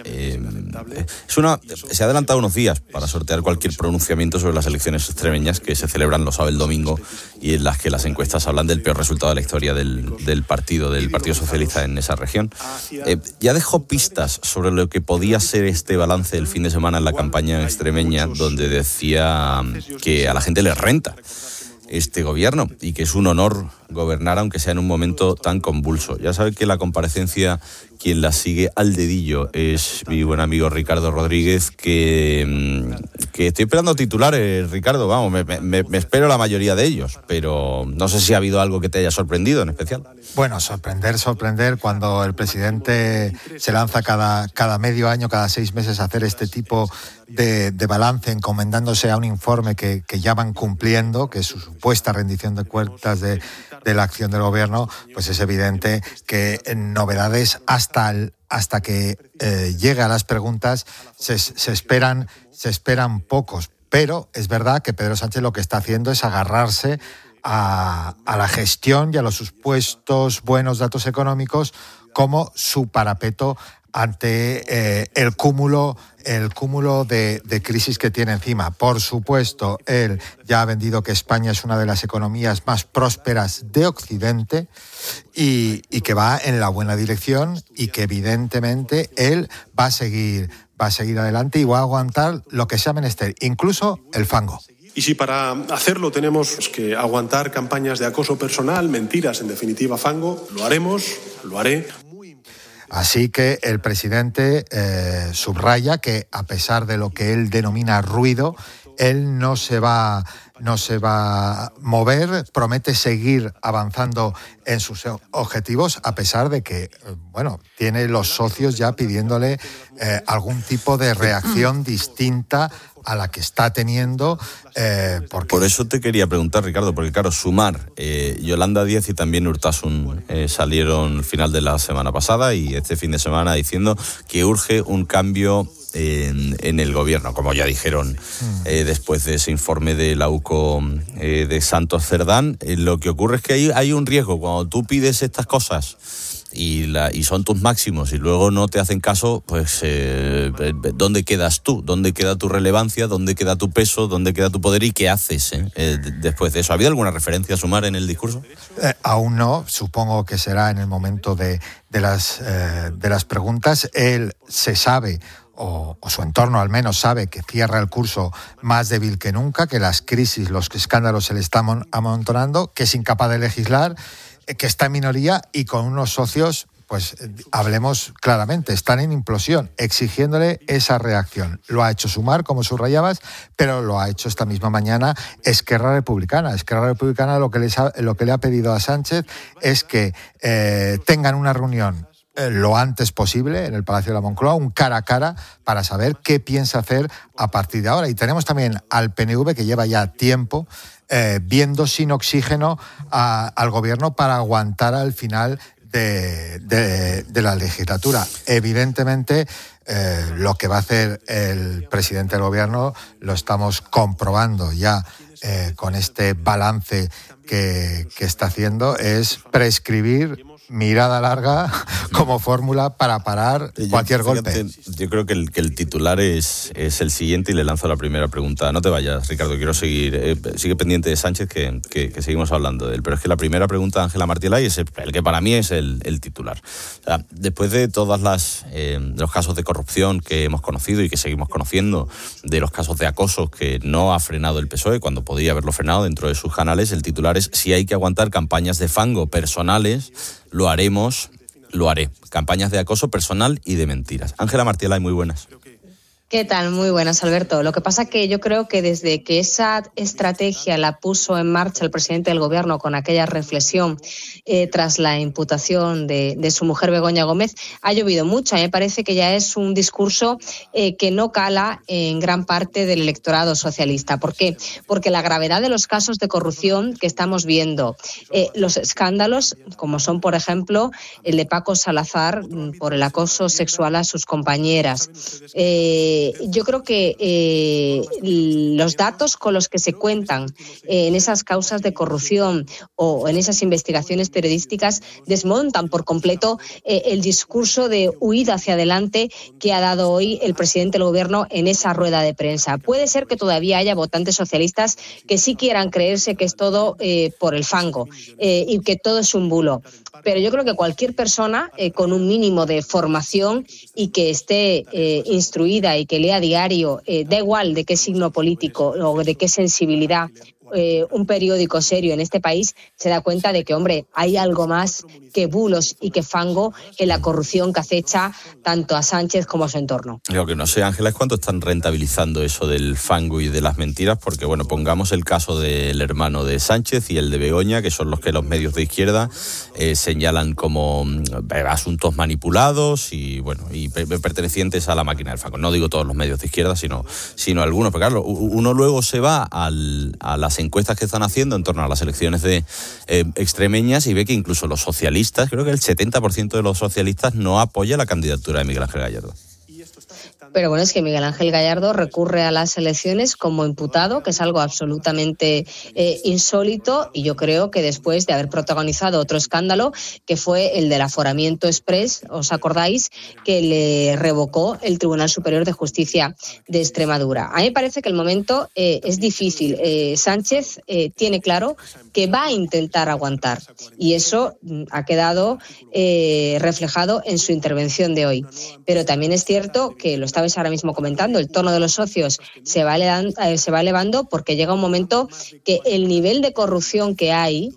Se ha adelantado unos días para sortear cualquier pronunciamiento sobre las elecciones extremeñas que se celebran los sábados y el domingo y en las que las encuestas hablan del peor resultado de la historia del Partido Socialista en esa región. Ya dejó pistas sobre lo que podía ser este balance del fin de semana en la campaña extremeña, donde decía que a la gente le renta este gobierno y que es un honor gobernar aunque sea en un momento tan convulso. Ya sabe que la comparecencia, quien la sigue al dedillo es mi buen amigo Ricardo Rodríguez, que estoy esperando titulares, Ricardo, vamos, me espero la mayoría de ellos, pero no sé si ha habido algo que te haya sorprendido en especial. Bueno, sorprender cuando el presidente se lanza cada medio año, cada 6 meses a hacer este tipo de balance, encomendándose a un informe que ya van cumpliendo, que es su supuesta rendición de cuentas de la acción del gobierno, pues es evidente que novedades hasta que llegue a las preguntas se esperan pocos. Pero es verdad que Pedro Sánchez lo que está haciendo es agarrarse a la gestión y a los supuestos buenos datos económicos como su parapeto ante el cúmulo de crisis que tiene encima. Por supuesto, él ya ha vendido que España es una de las economías más prósperas de Occidente y que va en la buena dirección y que evidentemente él va a seguir adelante y va a aguantar lo que sea menester, incluso el fango. Y si para hacerlo tenemos que aguantar campañas de acoso personal, mentiras, en definitiva fango, lo haré. Así que el presidente subraya que, a pesar de lo que él denomina ruido, él no se va a mover, promete seguir avanzando en sus objetivos, a pesar de que, tiene los socios ya pidiéndole algún tipo de reacción distinta a la que está teniendo. Por eso te quería preguntar, Ricardo, porque claro, Sumar, Yolanda Díaz y también Urtasun salieron al final de la semana pasada y este fin de semana diciendo que urge un cambio en el gobierno, como ya dijeron después de ese informe de la UCO de Santos Cerdán. Lo que ocurre es que hay un riesgo cuando tú pides estas cosas y son tus máximos y luego no te hacen caso, pues ¿dónde quedas tú? ¿Dónde queda tu relevancia? ¿Dónde queda tu peso? ¿Dónde queda tu poder? ¿Y qué haces después de eso? ¿Ha habido alguna referencia a Sumar en el discurso? Aún no, supongo que será en el momento de las preguntas. Él se sabe, o su entorno al menos sabe, que cierra el curso más débil que nunca, que las crisis, los escándalos se le están amontonando, que es incapaz de legislar, que está en minoría y con unos socios, pues hablemos claramente, están en implosión, exigiéndole esa reacción. Lo ha hecho Sumar, como subrayabas, pero lo ha hecho esta misma mañana Esquerra Republicana. Esquerra Republicana lo que le ha pedido a Sánchez es que tengan una reunión lo antes posible en el Palacio de la Moncloa, un cara a cara, para saber qué piensa hacer a partir de ahora. Y tenemos también al PNV, que lleva ya tiempo viendo sin oxígeno al gobierno para aguantar al final de la legislatura. Evidentemente, lo que va a hacer el presidente del gobierno lo estamos comprobando ya con este balance que está haciendo, es prescribir mirada larga como fórmula para parar cualquier golpe. Yo creo que el titular es el siguiente y le lanzo la primera pregunta. No te vayas, Ricardo, quiero seguir. Sigue pendiente de Sánchez, que seguimos hablando de él. Pero es que la primera pregunta de Ángela Martielay es el que para mí es el titular. O sea, después de todas los casos de corrupción que hemos conocido y que seguimos conociendo, de los casos de acoso que no ha frenado el PSOE cuando podía haberlo frenado dentro de sus canales, el titular es: si hay que aguantar campañas de fango personales, lo haremos, lo haré. Campañas de acoso personal y de mentiras. Ángela Martielay, muy buenas. ¿Qué tal? Muy buenas, Alberto. Lo que pasa que yo creo que desde que esa estrategia la puso en marcha el presidente del Gobierno con aquella reflexión tras la imputación de su mujer Begoña Gómez, ha llovido mucho. A mí me parece que ya es un discurso que no cala en gran parte del electorado socialista. ¿Por qué? Porque la gravedad de los casos de corrupción que estamos viendo, los escándalos, como son, por ejemplo, el de Paco Salazar por el acoso sexual a sus compañeras, yo creo que los datos con los que se cuentan en esas causas de corrupción o en esas investigaciones periodísticas desmontan por completo el discurso de huida hacia adelante que ha dado hoy el presidente del Gobierno en esa rueda de prensa. Puede ser que todavía haya votantes socialistas que sí quieran creerse que es todo por el fango y que todo es un bulo. Pero yo creo que cualquier persona con un mínimo de formación y que esté instruida y que lea a diario, da igual de qué signo político o de qué sensibilidad, un periódico serio en este país, se da cuenta de que, hombre, hay algo más que bulos y que fango en la corrupción que acecha tanto a Sánchez como a su entorno. Lo que no sé, Ángela, es cuánto están rentabilizando eso del fango y de las mentiras, porque, bueno, pongamos el caso del hermano de Sánchez y el de Begoña, que son los que los medios de izquierda señalan como asuntos manipulados y, bueno, y pertenecientes a la máquina del fango. No digo todos los medios de izquierda, sino algunos, pero claro, uno luego se va a las encuestas que están haciendo en torno a las elecciones de extremeñas y ve que incluso los socialistas, creo que el 70% de los socialistas no apoya la candidatura de Miguel Ángel Gallardo. Pero bueno, es que Miguel Ángel Gallardo recurre a las elecciones como imputado, que es algo absolutamente insólito, y yo creo que después de haber protagonizado otro escándalo, que fue el del aforamiento exprés, ¿os acordáis?, que le revocó el Tribunal Superior de Justicia de Extremadura. A mí me parece que el momento es difícil. Sánchez tiene claro que va a intentar aguantar, y eso ha quedado reflejado en su intervención de hoy. Pero también es cierto que lo estabais ahora mismo comentando, el tono de los socios se va elevando porque llega un momento que el nivel de corrupción que hay,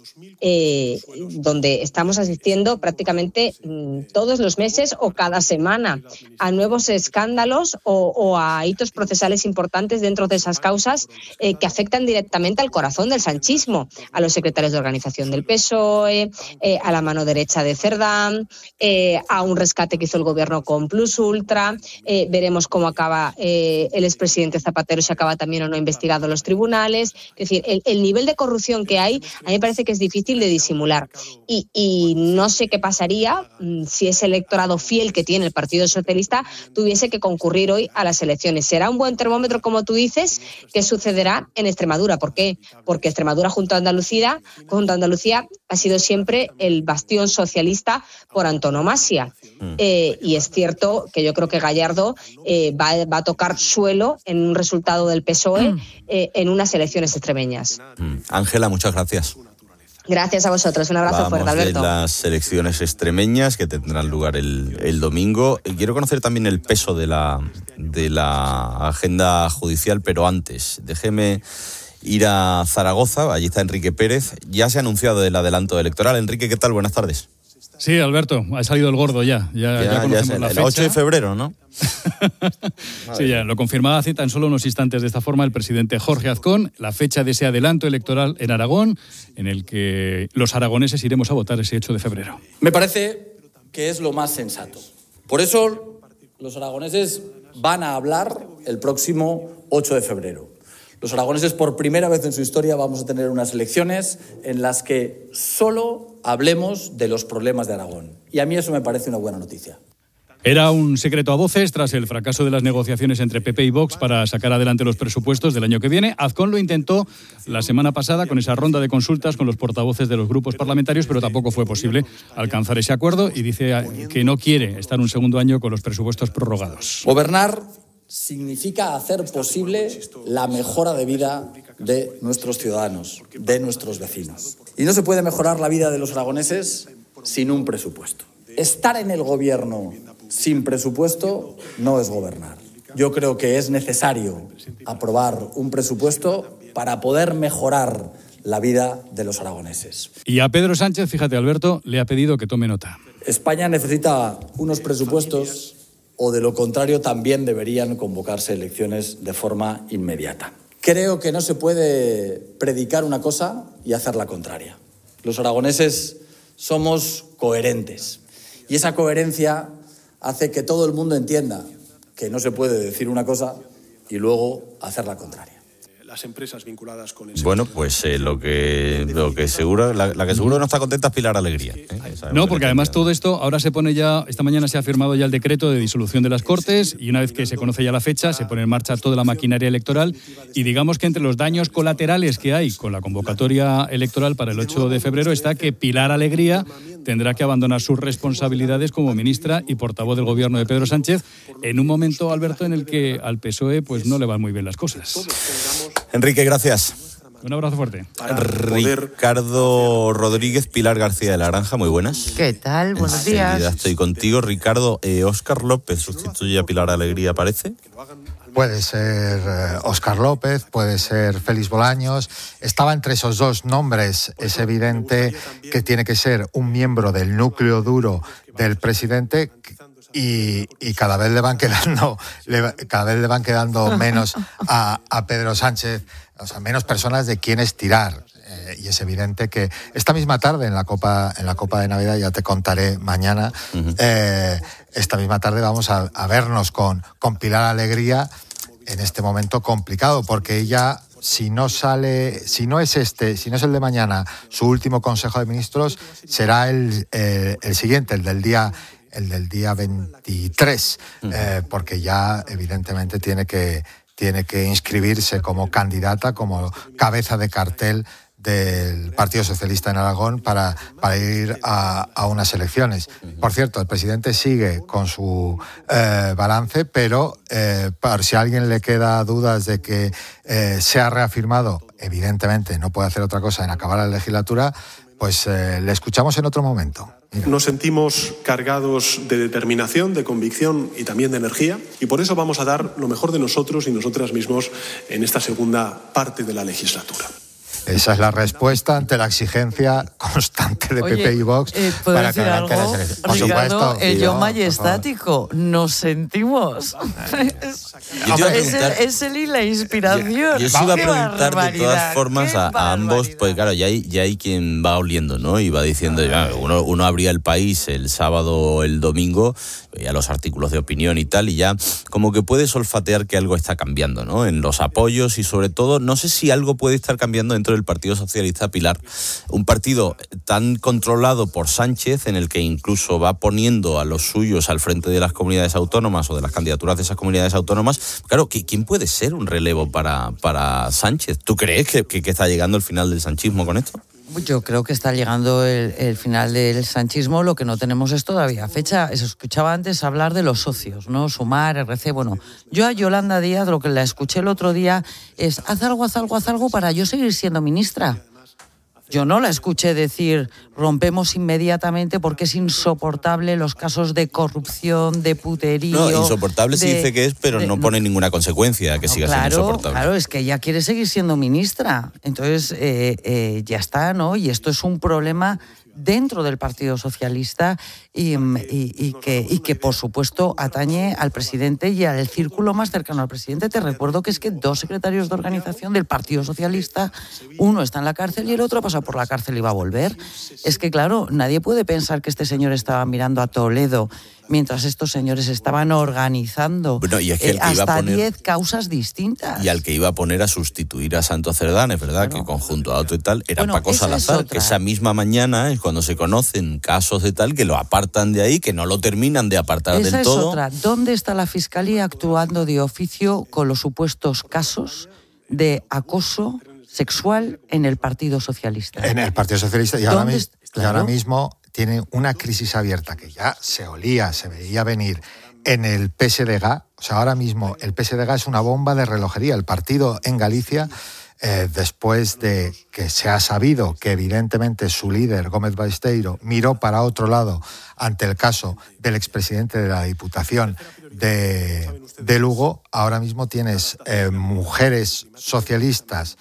donde estamos asistiendo prácticamente todos los meses o cada semana a nuevos escándalos o a hitos procesales importantes dentro de esas causas que afectan directamente al corazón del sanchismo, a los secretarios de organización del PSOE, a la mano derecha de Cerdán, a un rescate que hizo el gobierno con Plus Ultra. Veremos cómo acaba el expresidente Zapatero, si acaba también o no investigado en los tribunales. Es decir, el nivel de corrupción que hay, a mí me parece que es difícil de disimular. Y no sé qué pasaría si ese electorado fiel que tiene el Partido Socialista tuviese que concurrir hoy a las elecciones. Será un buen termómetro, como tú dices, que sucederá en Extremadura. ¿Por qué? Porque Extremadura junto a Andalucía ha sido siempre el bastión socialista por antonomasia. Y es cierto que yo creo que Gallardo va a tocar suelo en un resultado del PSOE en unas elecciones extremeñas. Ángela, muchas gracias. Gracias a vosotros. Un abrazo fuerte, Alberto. De las elecciones extremeñas que tendrán lugar el domingo. Quiero conocer también el peso de la agenda judicial, pero antes, déjeme ir a Zaragoza. Allí está Enrique Pérez. Ya se ha anunciado el adelanto electoral. Enrique, ¿qué tal? Buenas tardes. Sí, Alberto, ha salido el gordo ya conocemos la fecha. El 8 de febrero, ¿no? Sí, ya lo confirmaba hace tan solo unos instantes de esta forma el presidente Jorge Azcón, la fecha de ese adelanto electoral en Aragón, en el que los aragoneses iremos a votar ese 8 de febrero. Me parece que es lo más sensato. Por eso los aragoneses van a hablar el próximo 8 de febrero. Los aragoneses, por primera vez en su historia, vamos a tener unas elecciones en las que solo hablemos de los problemas de Aragón. Y a mí eso me parece una buena noticia. Era un secreto a voces tras el fracaso de las negociaciones entre PP y Vox para sacar adelante los presupuestos del año que viene. Azcón lo intentó la semana pasada con esa ronda de consultas con los portavoces de los grupos parlamentarios, pero tampoco fue posible alcanzar ese acuerdo y dice que no quiere estar un segundo año con los presupuestos prorrogados. Gobernar significa hacer posible la mejora de vida de nuestros ciudadanos, de nuestros vecinos. Y no se puede mejorar la vida de los aragoneses sin un presupuesto. Estar en el gobierno sin presupuesto no es gobernar. Yo creo que es necesario aprobar un presupuesto para poder mejorar la vida de los aragoneses. Y a Pedro Sánchez, fíjate, Alberto, le ha pedido que tome nota. España necesita unos presupuestos o, de lo contrario, también deberían convocarse elecciones de forma inmediata. Creo que no se puede predicar una cosa y hacer la contraria. Los aragoneses somos coherentes y esa coherencia hace que todo el mundo entienda que no se puede decir una cosa y luego hacer la contraria. Las empresas vinculadas con ese... Bueno, pues lo que seguro, la que seguro no está contenta es Pilar Alegría. No, porque además todo esto ahora se pone ya, esta mañana se ha firmado ya el decreto de disolución de las Cortes y una vez que se conoce ya la fecha se pone en marcha toda la maquinaria electoral y digamos que entre los daños colaterales que hay con la convocatoria electoral para el 8 de febrero está que Pilar Alegría tendrá que abandonar sus responsabilidades como ministra y portavoz del gobierno de Pedro Sánchez en un momento, Alberto, en el que al PSOE pues no le van muy bien las cosas. Enrique, gracias. Un abrazo fuerte. Ricardo Rodríguez, Pilar García de la Granja, muy buenas. ¿Qué tal? Buenos días. Ya estoy contigo, Ricardo. Óscar López sustituye a Pilar Alegría, ¿parece? Puede ser Óscar López, puede ser Félix Bolaños. Estaba entre esos dos nombres. Es evidente que tiene que ser un miembro del núcleo duro del presidente y cada vez le van quedando menos a Pedro Sánchez, o sea, menos personas de quienes tirar. Y es evidente que esta misma tarde en la Copa de Navidad, ya te contaré mañana, esta misma tarde vamos a vernos con Pilar Alegría en este momento complicado, porque ella, si no es el de mañana su último Consejo de Ministros, será el siguiente, el del día 23, porque ya evidentemente tiene que inscribirse como candidata, como cabeza de cartel del Partido Socialista en Aragón para ir a unas elecciones. Por cierto, el presidente sigue con su balance, pero por si a alguien le queda dudas de que se ha reafirmado, evidentemente no puede hacer otra cosa en acabar la legislatura, pues le escuchamos en otro momento. Mira. Nos sentimos cargados de determinación, de convicción y también de energía, y por eso vamos a dar lo mejor de nosotros y nosotras mismos en esta segunda parte de la legislatura. Esa es la respuesta ante la exigencia constante de PP y Vox para que adelante las elecciones. Por Ricardo, el yo majestático, nos sentimos. Es él y la inspiración. Yo sí iba a preguntar de todas formas a ambos, pues claro, ya hay quien va oliendo, ¿no? Y va diciendo, uno abría El País el sábado o el domingo, veía los artículos de opinión y tal, y ya como que puedes olfatear que algo está cambiando, ¿no? En los apoyos y sobre todo, no sé si algo puede estar cambiando dentro del Partido Socialista, Pilar, un partido tan controlado por Sánchez, en el que incluso va poniendo a los suyos al frente de las comunidades autónomas o de las candidaturas de esas comunidades autónomas. Claro, ¿quién puede ser un relevo para Sánchez? ¿Tú crees que está llegando el final del sanchismo con esto? Yo creo que está llegando el final del sanchismo. Lo que no tenemos es todavía fecha. Se escuchaba antes hablar de los socios, ¿no? Sumar, RC. Bueno, yo a Yolanda Díaz, lo que la escuché el otro día es haz algo para yo seguir siendo ministra. Yo no la escuché decir rompemos inmediatamente porque es insoportable los casos de corrupción, de puterío. No, insoportable se dice que es, pero no pone ninguna consecuencia que siga siendo insoportable. Claro, es que ella quiere seguir siendo ministra. Entonces, ya está, ¿no? Y esto es un problema dentro del Partido Socialista y que por supuesto atañe al presidente y al círculo más cercano al presidente. Te recuerdo que es que 2 secretarios de organización del Partido Socialista, uno está en la cárcel y el otro ha pasado por la cárcel y va a volver. Es que claro, nadie puede pensar que este señor estaba mirando a Toledo mientras estos señores estaban organizando hasta 10 causas distintas. Y al que iba a poner a sustituir a Santos Cerdán, es verdad, que junto a otro y tal, era Paco Salazar, que esa misma mañana es cuando se conocen casos de tal, que lo apartan de ahí, que no lo terminan de apartar del todo. Esa es otra. ¿Dónde está la Fiscalía actuando de oficio con los supuestos casos de acoso sexual en el Partido Socialista? En el Partido Socialista, y ahora mismo tiene una crisis abierta que ya se olía, se veía venir en el PSDG. O sea, ahora mismo el PSDG es una bomba de relojería. El partido en Galicia, después de que se ha sabido que evidentemente su líder, Gómez Besteiro, miró para otro lado ante el caso del expresidente de la Diputación de Lugo, ahora mismo tienes mujeres socialistas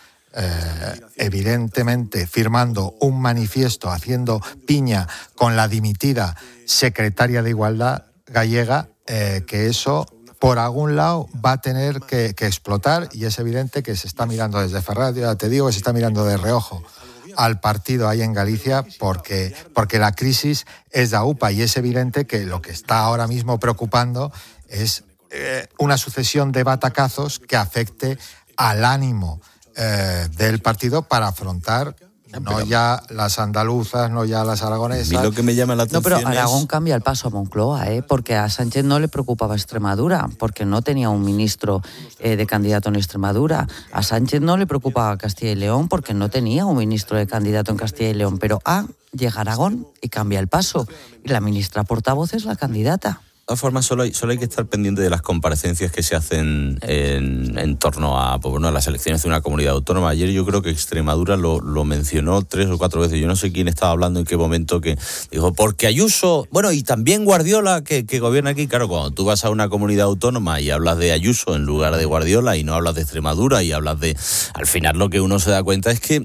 evidentemente firmando un manifiesto, haciendo piña con la dimitida secretaria de Igualdad gallega, que eso por algún lado va a tener que explotar, y es evidente que se está mirando desde Ferraz, ya te digo que se está mirando de reojo al partido ahí en Galicia porque la crisis es de UPA, y es evidente que lo que está ahora mismo preocupando es una sucesión de batacazos que afecte al ánimo del partido para afrontar no ya las andaluzas, no ya las aragonesas. A mí lo que me llama la atención pero Aragón cambia el paso a Moncloa, porque a Sánchez no le preocupaba Extremadura, porque no tenía un ministro de candidato en Extremadura. A Sánchez no le preocupaba Castilla y León, porque no tenía un ministro de candidato en Castilla y León. Pero llega Aragón y cambia el paso. Y la ministra portavoz es la candidata. De todas formas, solo hay que estar pendiente de las comparecencias que se hacen en torno a las elecciones de una comunidad autónoma. Ayer yo creo que Extremadura lo mencionó 3 o 4 veces. Yo no sé quién estaba hablando en qué momento, que dijo, porque Ayuso, y también Guardiola, que gobierna aquí. Claro, cuando tú vas a una comunidad autónoma y hablas de Ayuso en lugar de Guardiola, y no hablas de Extremadura y hablas de... Al final lo que uno se da cuenta es que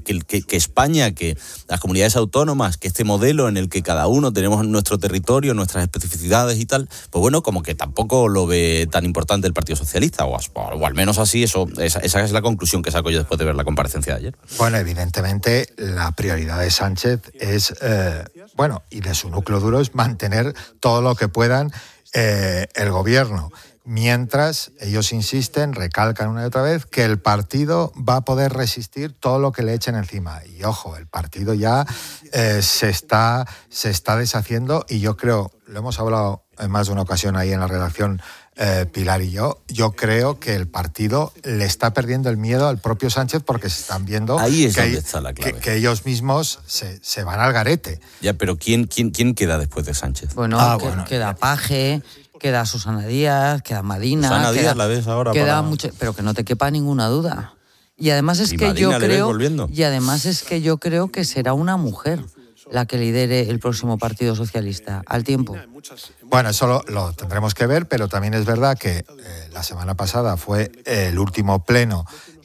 España, que las comunidades autónomas, que este modelo en el que cada uno tenemos nuestro territorio, nuestras especificidades y tal, pues como que tampoco lo ve tan importante el Partido Socialista, o al menos así, esa es la conclusión que saco yo después de ver la comparecencia de ayer. Bueno, evidentemente la prioridad de Sánchez es, y de su núcleo duro, es mantener todo lo que puedan el gobierno. Mientras ellos insisten, recalcan una y otra vez, que el partido va a poder resistir todo lo que le echen encima. Y ojo, el partido ya se está deshaciendo, y yo creo, lo hemos hablado en más de una ocasión ahí en la redacción, Pilar y yo creo que el partido le está perdiendo el miedo al propio Sánchez, porque se están viendo ahí es donde está la clave. Que ellos mismos se van al garete. Ya, pero ¿quién queda después de Sánchez? Queda Paje, queda Susana Díaz, queda Madina. Susana Díaz la ves ahora. Mucho, pero que no te quepa ninguna duda. Y además es que yo creo que será una mujer la que lidere el próximo Partido Socialista, al tiempo. Bueno, eso lo tendremos que ver, pero también es verdad que la semana pasada fue el último pleno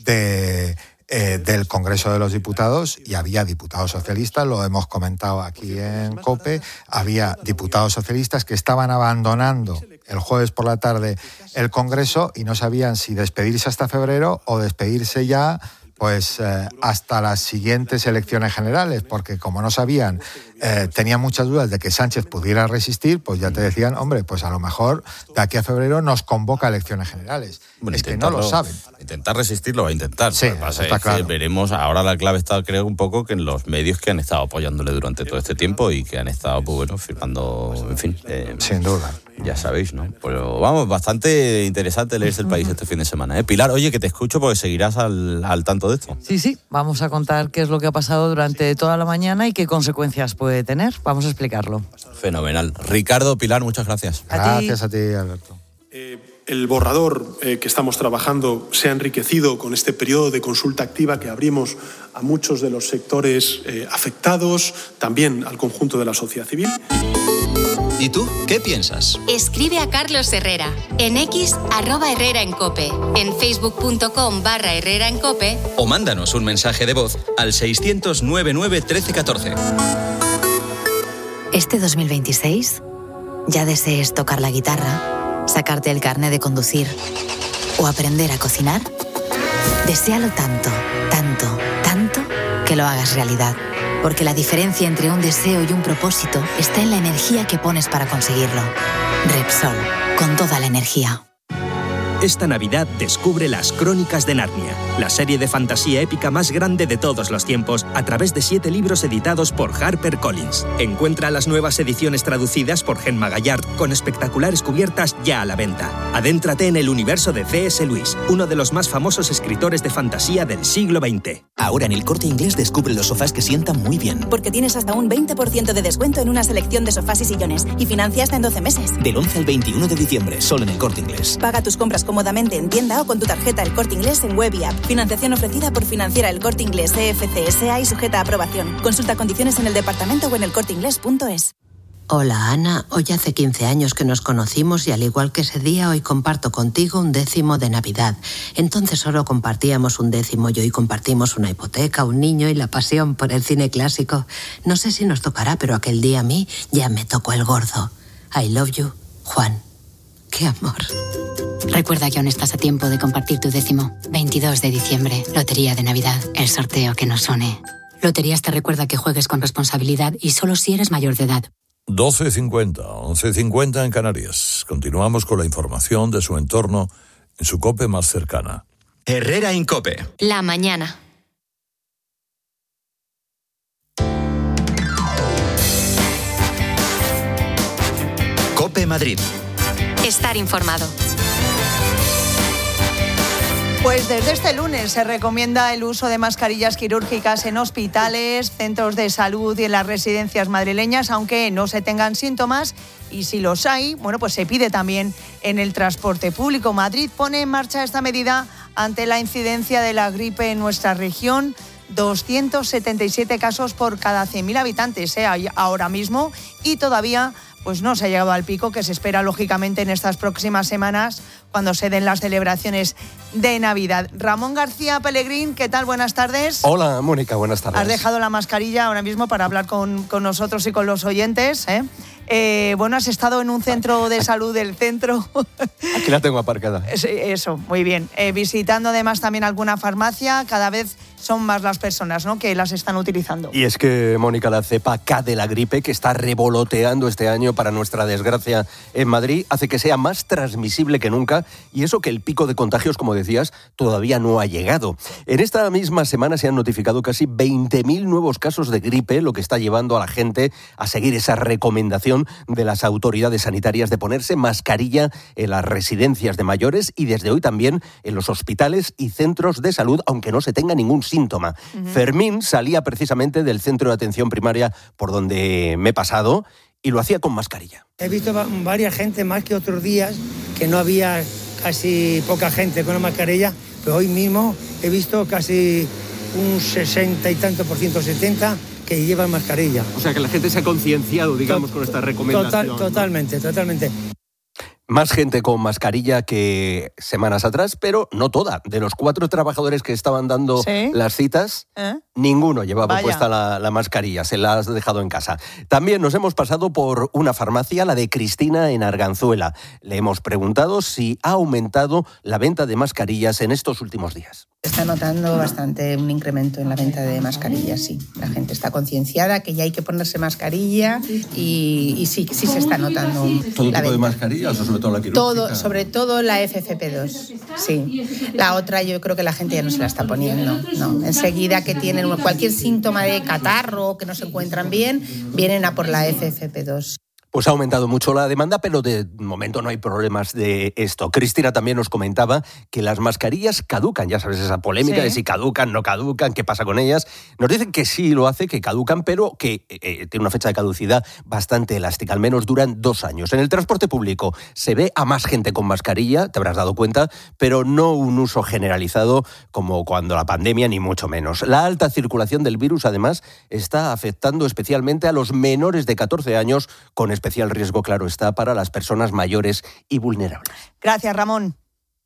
del Congreso de los Diputados, y había diputados socialistas, lo hemos comentado aquí en COPE, había diputados socialistas que estaban abandonando el jueves por la tarde el Congreso y no sabían si despedirse hasta febrero o despedirse ya hasta las siguientes elecciones generales, porque como no sabían, tenían muchas dudas de que Sánchez pudiera resistir, pues ya te decían, pues a lo mejor de aquí a febrero nos convoca elecciones generales. Es que no lo saben. Intentar resistir lo va a intentar. Sí, está claro. Veremos, ahora la clave está, creo, un poco que en los medios que han estado apoyándole durante todo este tiempo y que han estado, firmando, en fin. Sin duda. Ya sabéis, ¿no? Pero vamos, bastante interesante leerse El País este fin de semana, ¿eh? Pilar, oye, que te escucho porque seguirás al tanto de esto. Sí, vamos a contar qué es lo que ha pasado durante toda la mañana y qué consecuencias puede tener. Vamos a explicarlo. Fenomenal. Ricardo, Pilar, muchas gracias. Gracias a ti, Alberto. El borrador que estamos trabajando se ha enriquecido con este periodo de consulta activa que abrimos a muchos de los sectores afectados, también al conjunto de la sociedad civil. ¿Y tú qué piensas? Escribe a Carlos Herrera en X @HerreraEnCope, en facebook.com/HerreraEnCope, o mándanos un mensaje de voz al 600-99 1314. Este 2026 ya desees tocar la guitarra, sacarte el carné de conducir o aprender a cocinar. Deséalo tanto, tanto, tanto que lo hagas realidad. Porque la diferencia entre un deseo y un propósito está en la energía que pones para conseguirlo. Repsol, con toda la energía. Esta Navidad descubre Las Crónicas de Narnia, la serie de fantasía épica más grande de todos los tiempos, a través de 7 libros editados por HarperCollins. Encuentra las nuevas ediciones traducidas por Gemma Gallard, con espectaculares cubiertas ya a la venta. Adéntrate en el universo de C.S. Lewis, uno de los más famosos escritores de fantasía del siglo XX. Ahora en El Corte Inglés descubre los sofás que sientan muy bien. Porque tienes hasta un 20% de descuento en una selección de sofás y sillones, y financia hasta en 12 meses. Del 11 al 21 de diciembre, solo en El Corte Inglés. Paga tus compras cómodamente en tienda o con tu tarjeta El Corte Inglés en web y app. Financiación ofrecida por Financiera El Corte Inglés CFC SA y sujeta a aprobación. Consulta condiciones en el departamento o en elcorteinglés.es. Hola Ana, hoy hace 15 años que nos conocimos y al igual que ese día hoy comparto contigo un 10º de Navidad. Entonces solo compartíamos un 10º y hoy compartimos una hipoteca, un niño y la pasión por el cine clásico. No sé si nos tocará, pero aquel día a mí ya me tocó el gordo. I love you, Juan. ¡Qué amor! Recuerda que aún estás a tiempo de compartir tu 10º. 22 de diciembre, Lotería de Navidad, el sorteo que nos une. Loterías te recuerda que juegues con responsabilidad y solo si eres mayor de edad. 12:50, 11:50 en Canarias. Continuamos con la información de su entorno en su COPE más cercana. Herrera Incope. La mañana. COPE Madrid. Estar informado. Pues desde este lunes se recomienda el uso de mascarillas quirúrgicas en hospitales, centros de salud y en las residencias madrileñas, aunque no se tengan síntomas, y si los hay, bueno, pues se pide también en el transporte público. Madrid pone en marcha esta medida ante la incidencia de la gripe en nuestra región. 277 casos por cada 100.000 habitantes ahora mismo, y todavía pues no se ha llegado al pico que se espera lógicamente en estas próximas semanas cuando se den las celebraciones de Navidad. Ramón García Pellegrín, ¿qué tal? Buenas tardes. Hola, Mónica, buenas tardes. Has dejado la mascarilla ahora mismo para hablar con nosotros y con los oyentes, ¿eh? Bueno, has estado en un centro de salud del centro. Aquí la tengo aparcada. Eso, muy bien. Visitando además también alguna farmacia, cada vez son más las personas, ¿no?, que las están utilizando. Y es que, Mónica, la cepa K de la gripe, que está revoloteando este año para nuestra desgracia en Madrid, hace que sea más transmisible que nunca, y eso que el pico de contagios, como decías, todavía no ha llegado. En esta misma semana se han notificado casi 20.000 nuevos casos de gripe, lo que está llevando a la gente a seguir esa recomendación de las autoridades sanitarias de ponerse mascarilla en las residencias de mayores y desde hoy también en los hospitales y centros de salud, aunque no se tenga ningún síntoma. Fermín salía precisamente del centro de atención primaria por donde me he pasado y lo hacía con mascarilla. He visto varias gente más que otros días, que no había casi poca gente con la mascarilla, pero hoy mismo he visto casi un 60 y tanto por ciento, 70%, que llevan mascarilla. O sea, que la gente se ha concienciado, digamos, con esta recomendación. Totalmente. Más gente con mascarilla que semanas atrás, pero no toda. De los 4 trabajadores que estaban dando las citas, ninguno llevaba puesta la mascarilla, se la has dejado en casa. También nos hemos pasado por una farmacia, la de Cristina en Arganzuela. Le hemos preguntado si ha aumentado la venta de mascarillas en estos últimos días. Se está notando bastante un incremento en la venta de mascarillas, sí. La gente está concienciada que ya hay que ponerse mascarilla y sí se está notando. ¿Todo tipo de mascarillas o sobre todo la quirúrgica? Sobre todo la FFP2, sí. La otra yo creo que la gente ya no se la está poniendo, no. Enseguida que tienen cualquier síntoma de catarro, que no se encuentran bien, vienen a por la FFP2. Pues ha aumentado mucho la demanda, pero de momento no hay problemas de esto. Cristina también nos comentaba que las mascarillas caducan. Ya sabes, esa polémica de si caducan, no caducan, qué pasa con ellas. Nos dicen que sí lo hace, que caducan, pero que tiene una fecha de caducidad bastante elástica. Al menos duran 2 años. En el transporte público se ve a más gente con mascarilla, te habrás dado cuenta, pero no un uso generalizado como cuando la pandemia, ni mucho menos. La alta circulación del virus, además, está afectando especialmente a los menores de 14 años, con especial riesgo, claro está, para las personas mayores y vulnerables. Gracias, Ramón.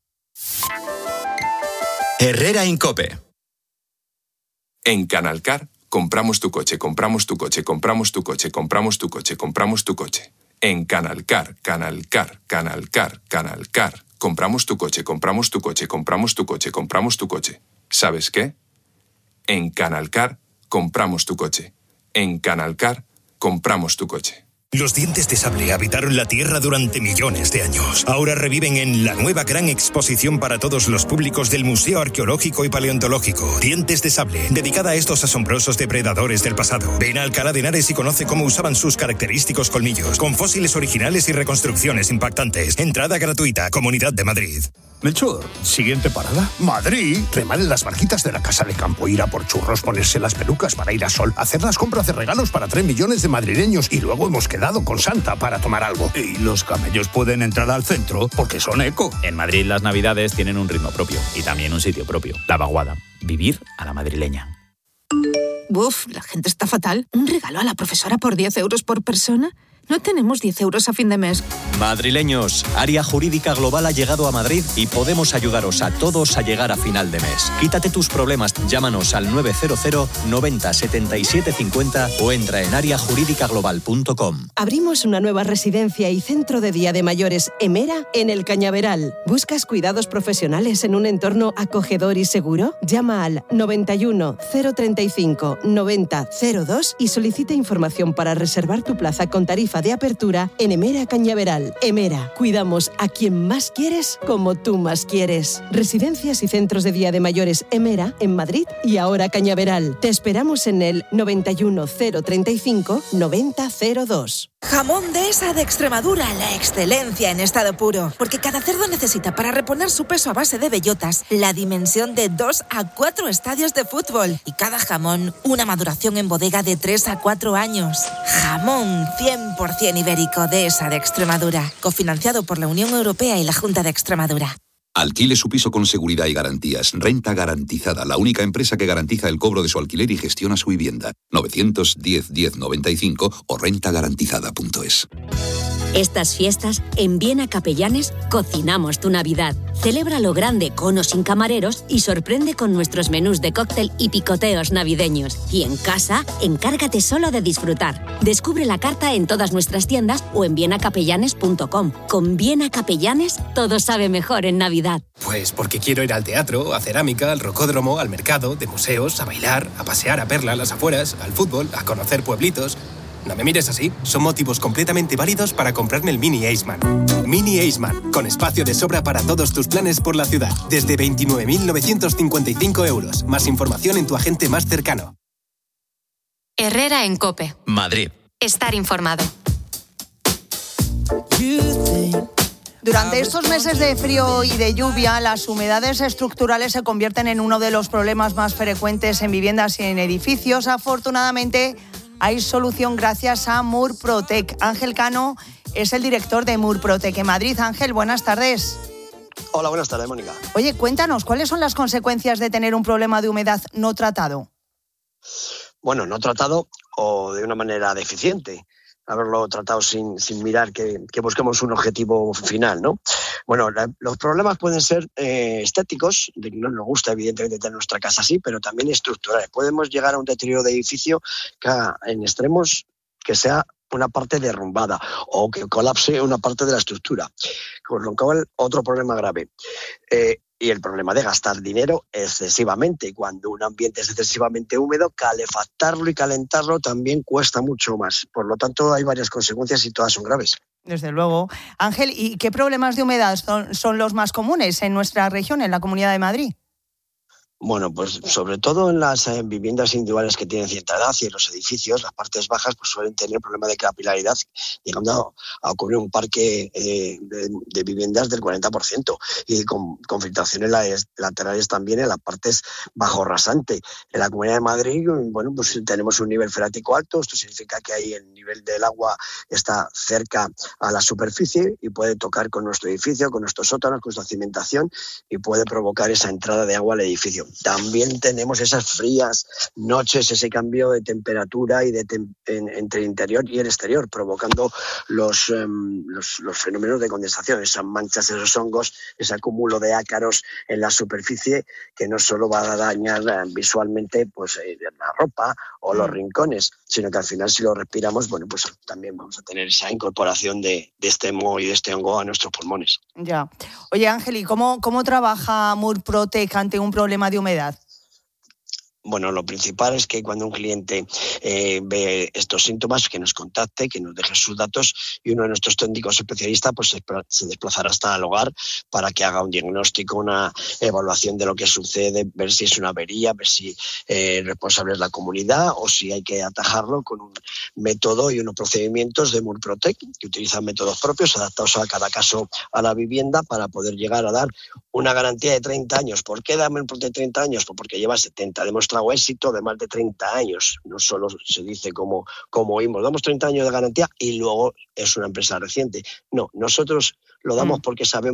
Herrera Incope. En Canalcar compramos tu coche, compramos tu coche, compramos tu coche, compramos tu coche, compramos tu coche. En Canalcar. Compramos tu coche, compramos tu coche, compramos tu coche, compramos tu coche. ¿Sabes qué? En Canalcar compramos tu coche. En Canalcar, compramos tu coche. Los dientes de sable habitaron la Tierra durante millones de años. Ahora reviven en la nueva gran exposición para todos los públicos del Museo Arqueológico y Paleontológico. Dientes de sable, dedicada a estos asombrosos depredadores del pasado. Ven a Alcalá de Henares y conoce cómo usaban sus característicos colmillos, con fósiles originales y reconstrucciones impactantes. Entrada gratuita, Comunidad de Madrid. Melchor, ¿siguiente parada? Madrid. Remar en las barquitas de la Casa de Campo, ir a por churros, ponerse las pelucas para ir a Sol, hacer las compras de regalos para 3 millones de madrileños y luego hemos quedado con Santa para tomar algo. Y los camellos pueden entrar al centro porque son eco. En Madrid las navidades tienen un ritmo propio y también un sitio propio. La Vaguada. Vivir a la madrileña. Uf, la gente está fatal. ¿Un regalo a la profesora por 10 euros por persona? No tenemos 10 euros a fin de mes. Madrileños, Área Jurídica Global ha llegado a Madrid y podemos ayudaros a todos a llegar a final de mes. Quítate tus problemas, llámanos al 900 90 77 50 o entra en areajuridicaglobal.com. Abrimos una nueva residencia y centro de día de mayores Emera en el Cañaveral. ¿Buscas cuidados profesionales en un entorno acogedor y seguro? Llama al 91 035 90 02 y solicita información para reservar tu plaza con tarifa de apertura en Emera Cañaveral. Emera, cuidamos a quien más quieres como tú más quieres. Residencias y centros de día de mayores Emera en Madrid y ahora Cañaveral. Te esperamos en el 91 035 90 02. Jamón Dehesa de Extremadura, la excelencia en estado puro. Porque cada cerdo necesita para reponer su peso a base de bellotas la dimensión de 2 a 4 estadios de fútbol. Y cada jamón, una maduración en bodega de 3 a 4 años. Jamón 100% ibérico Dehesa de Extremadura. Cofinanciado por la Unión Europea y la Junta de Extremadura. Alquile su piso con seguridad y garantías. Renta Garantizada, la única empresa que garantiza el cobro de su alquiler y gestiona su vivienda. 910 10 95 o rentagarantizada.es. Estas fiestas, en Viena Capellanes, cocinamos tu Navidad. Celebra lo grande con o sin camareros y sorprende con nuestros menús de cóctel y picoteos navideños. Y en casa, encárgate solo de disfrutar. Descubre la carta en todas nuestras tiendas o en vienacapellanes.com. Con Viena Capellanes, todo sabe mejor en Navidad. Pues porque quiero ir al teatro, a cerámica, al rocódromo, al mercado, de museos, a bailar, a pasear a Perla, a las afueras, al fútbol, a conocer pueblitos. No me mires así, son motivos completamente válidos para comprarme el Mini Aceman. Mini Aceman, con espacio de sobra para todos tus planes por la ciudad. Desde 29.955 euros. Más información en tu agente más cercano. Herrera en COPE. Madrid. Estar informado. Durante estos meses de frío y de lluvia, las humedades estructurales se convierten en uno de los problemas más frecuentes en viviendas y en edificios. Afortunadamente, hay solución gracias a Murprotec. Ángel Cano es el director de Murprotec en Madrid. Ángel, buenas tardes. Hola, buenas tardes, Mónica. Oye, cuéntanos, ¿cuáles son las consecuencias de tener un problema de humedad no tratado? Bueno, no tratado o de una manera deficiente. Haberlo tratado sin mirar que busquemos un objetivo final, ¿no? Bueno, los problemas pueden ser estéticos, de que no nos gusta evidentemente tener nuestra casa así, pero también estructurales. Podemos llegar a un deterioro de edificio que en extremos que sea una parte derrumbada o que colapse una parte de la estructura. Con lo cual, otro problema grave. Y el problema de gastar dinero excesivamente. Cuando un ambiente es excesivamente húmedo, calefactarlo y calentarlo también cuesta mucho más. Por lo tanto, hay varias consecuencias y todas son graves. Desde luego. Ángel, ¿y qué problemas de humedad son los más comunes en nuestra región, en la Comunidad de Madrid? Bueno, pues sobre todo en las viviendas individuales que tienen cierta edad y en los edificios, las partes bajas pues suelen tener problemas de capilaridad, llegando a ocurrir un parque de viviendas del 40% y con filtraciones laterales también en las partes bajo rasante. En la Comunidad de Madrid, bueno, pues tenemos un nivel freático alto, esto significa que ahí el nivel del agua está cerca a la superficie y puede tocar con nuestro edificio, con nuestros sótanos, con nuestra cimentación y puede provocar esa entrada de agua al edificio. También tenemos esas frías noches, ese cambio de temperatura y entre el interior y el exterior, provocando los fenómenos de condensación, esas manchas, esos hongos, ese acúmulo de ácaros en la superficie que no solo va a dañar visualmente pues, la ropa o los rincones, sino que al final si lo respiramos, bueno, pues también vamos a tener esa incorporación de este moho y de este hongo a nuestros pulmones. Ya. Oye, Ángel, ¿y cómo trabaja Murprotec ante un problema de humedad? Bueno, lo principal es que cuando un cliente ve estos síntomas, que nos contacte, que nos deje sus datos y uno de nuestros técnicos especialistas pues se desplazará hasta el hogar para que haga un diagnóstico, una evaluación de lo que sucede, ver si es una avería, ver si responsable es la comunidad o si hay que atajarlo con un método y unos procedimientos de Murprotec, que utilizan métodos propios adaptados a cada caso a la vivienda para poder llegar a dar una garantía de 30 años. ¿Por qué da Murprotec 30 años? Pues porque lleva 70, demostrado éxito de más de 30 años. No solo se dice como oímos, damos 30 años de garantía y luego es una empresa reciente. No, nosotros lo damos porque sabemos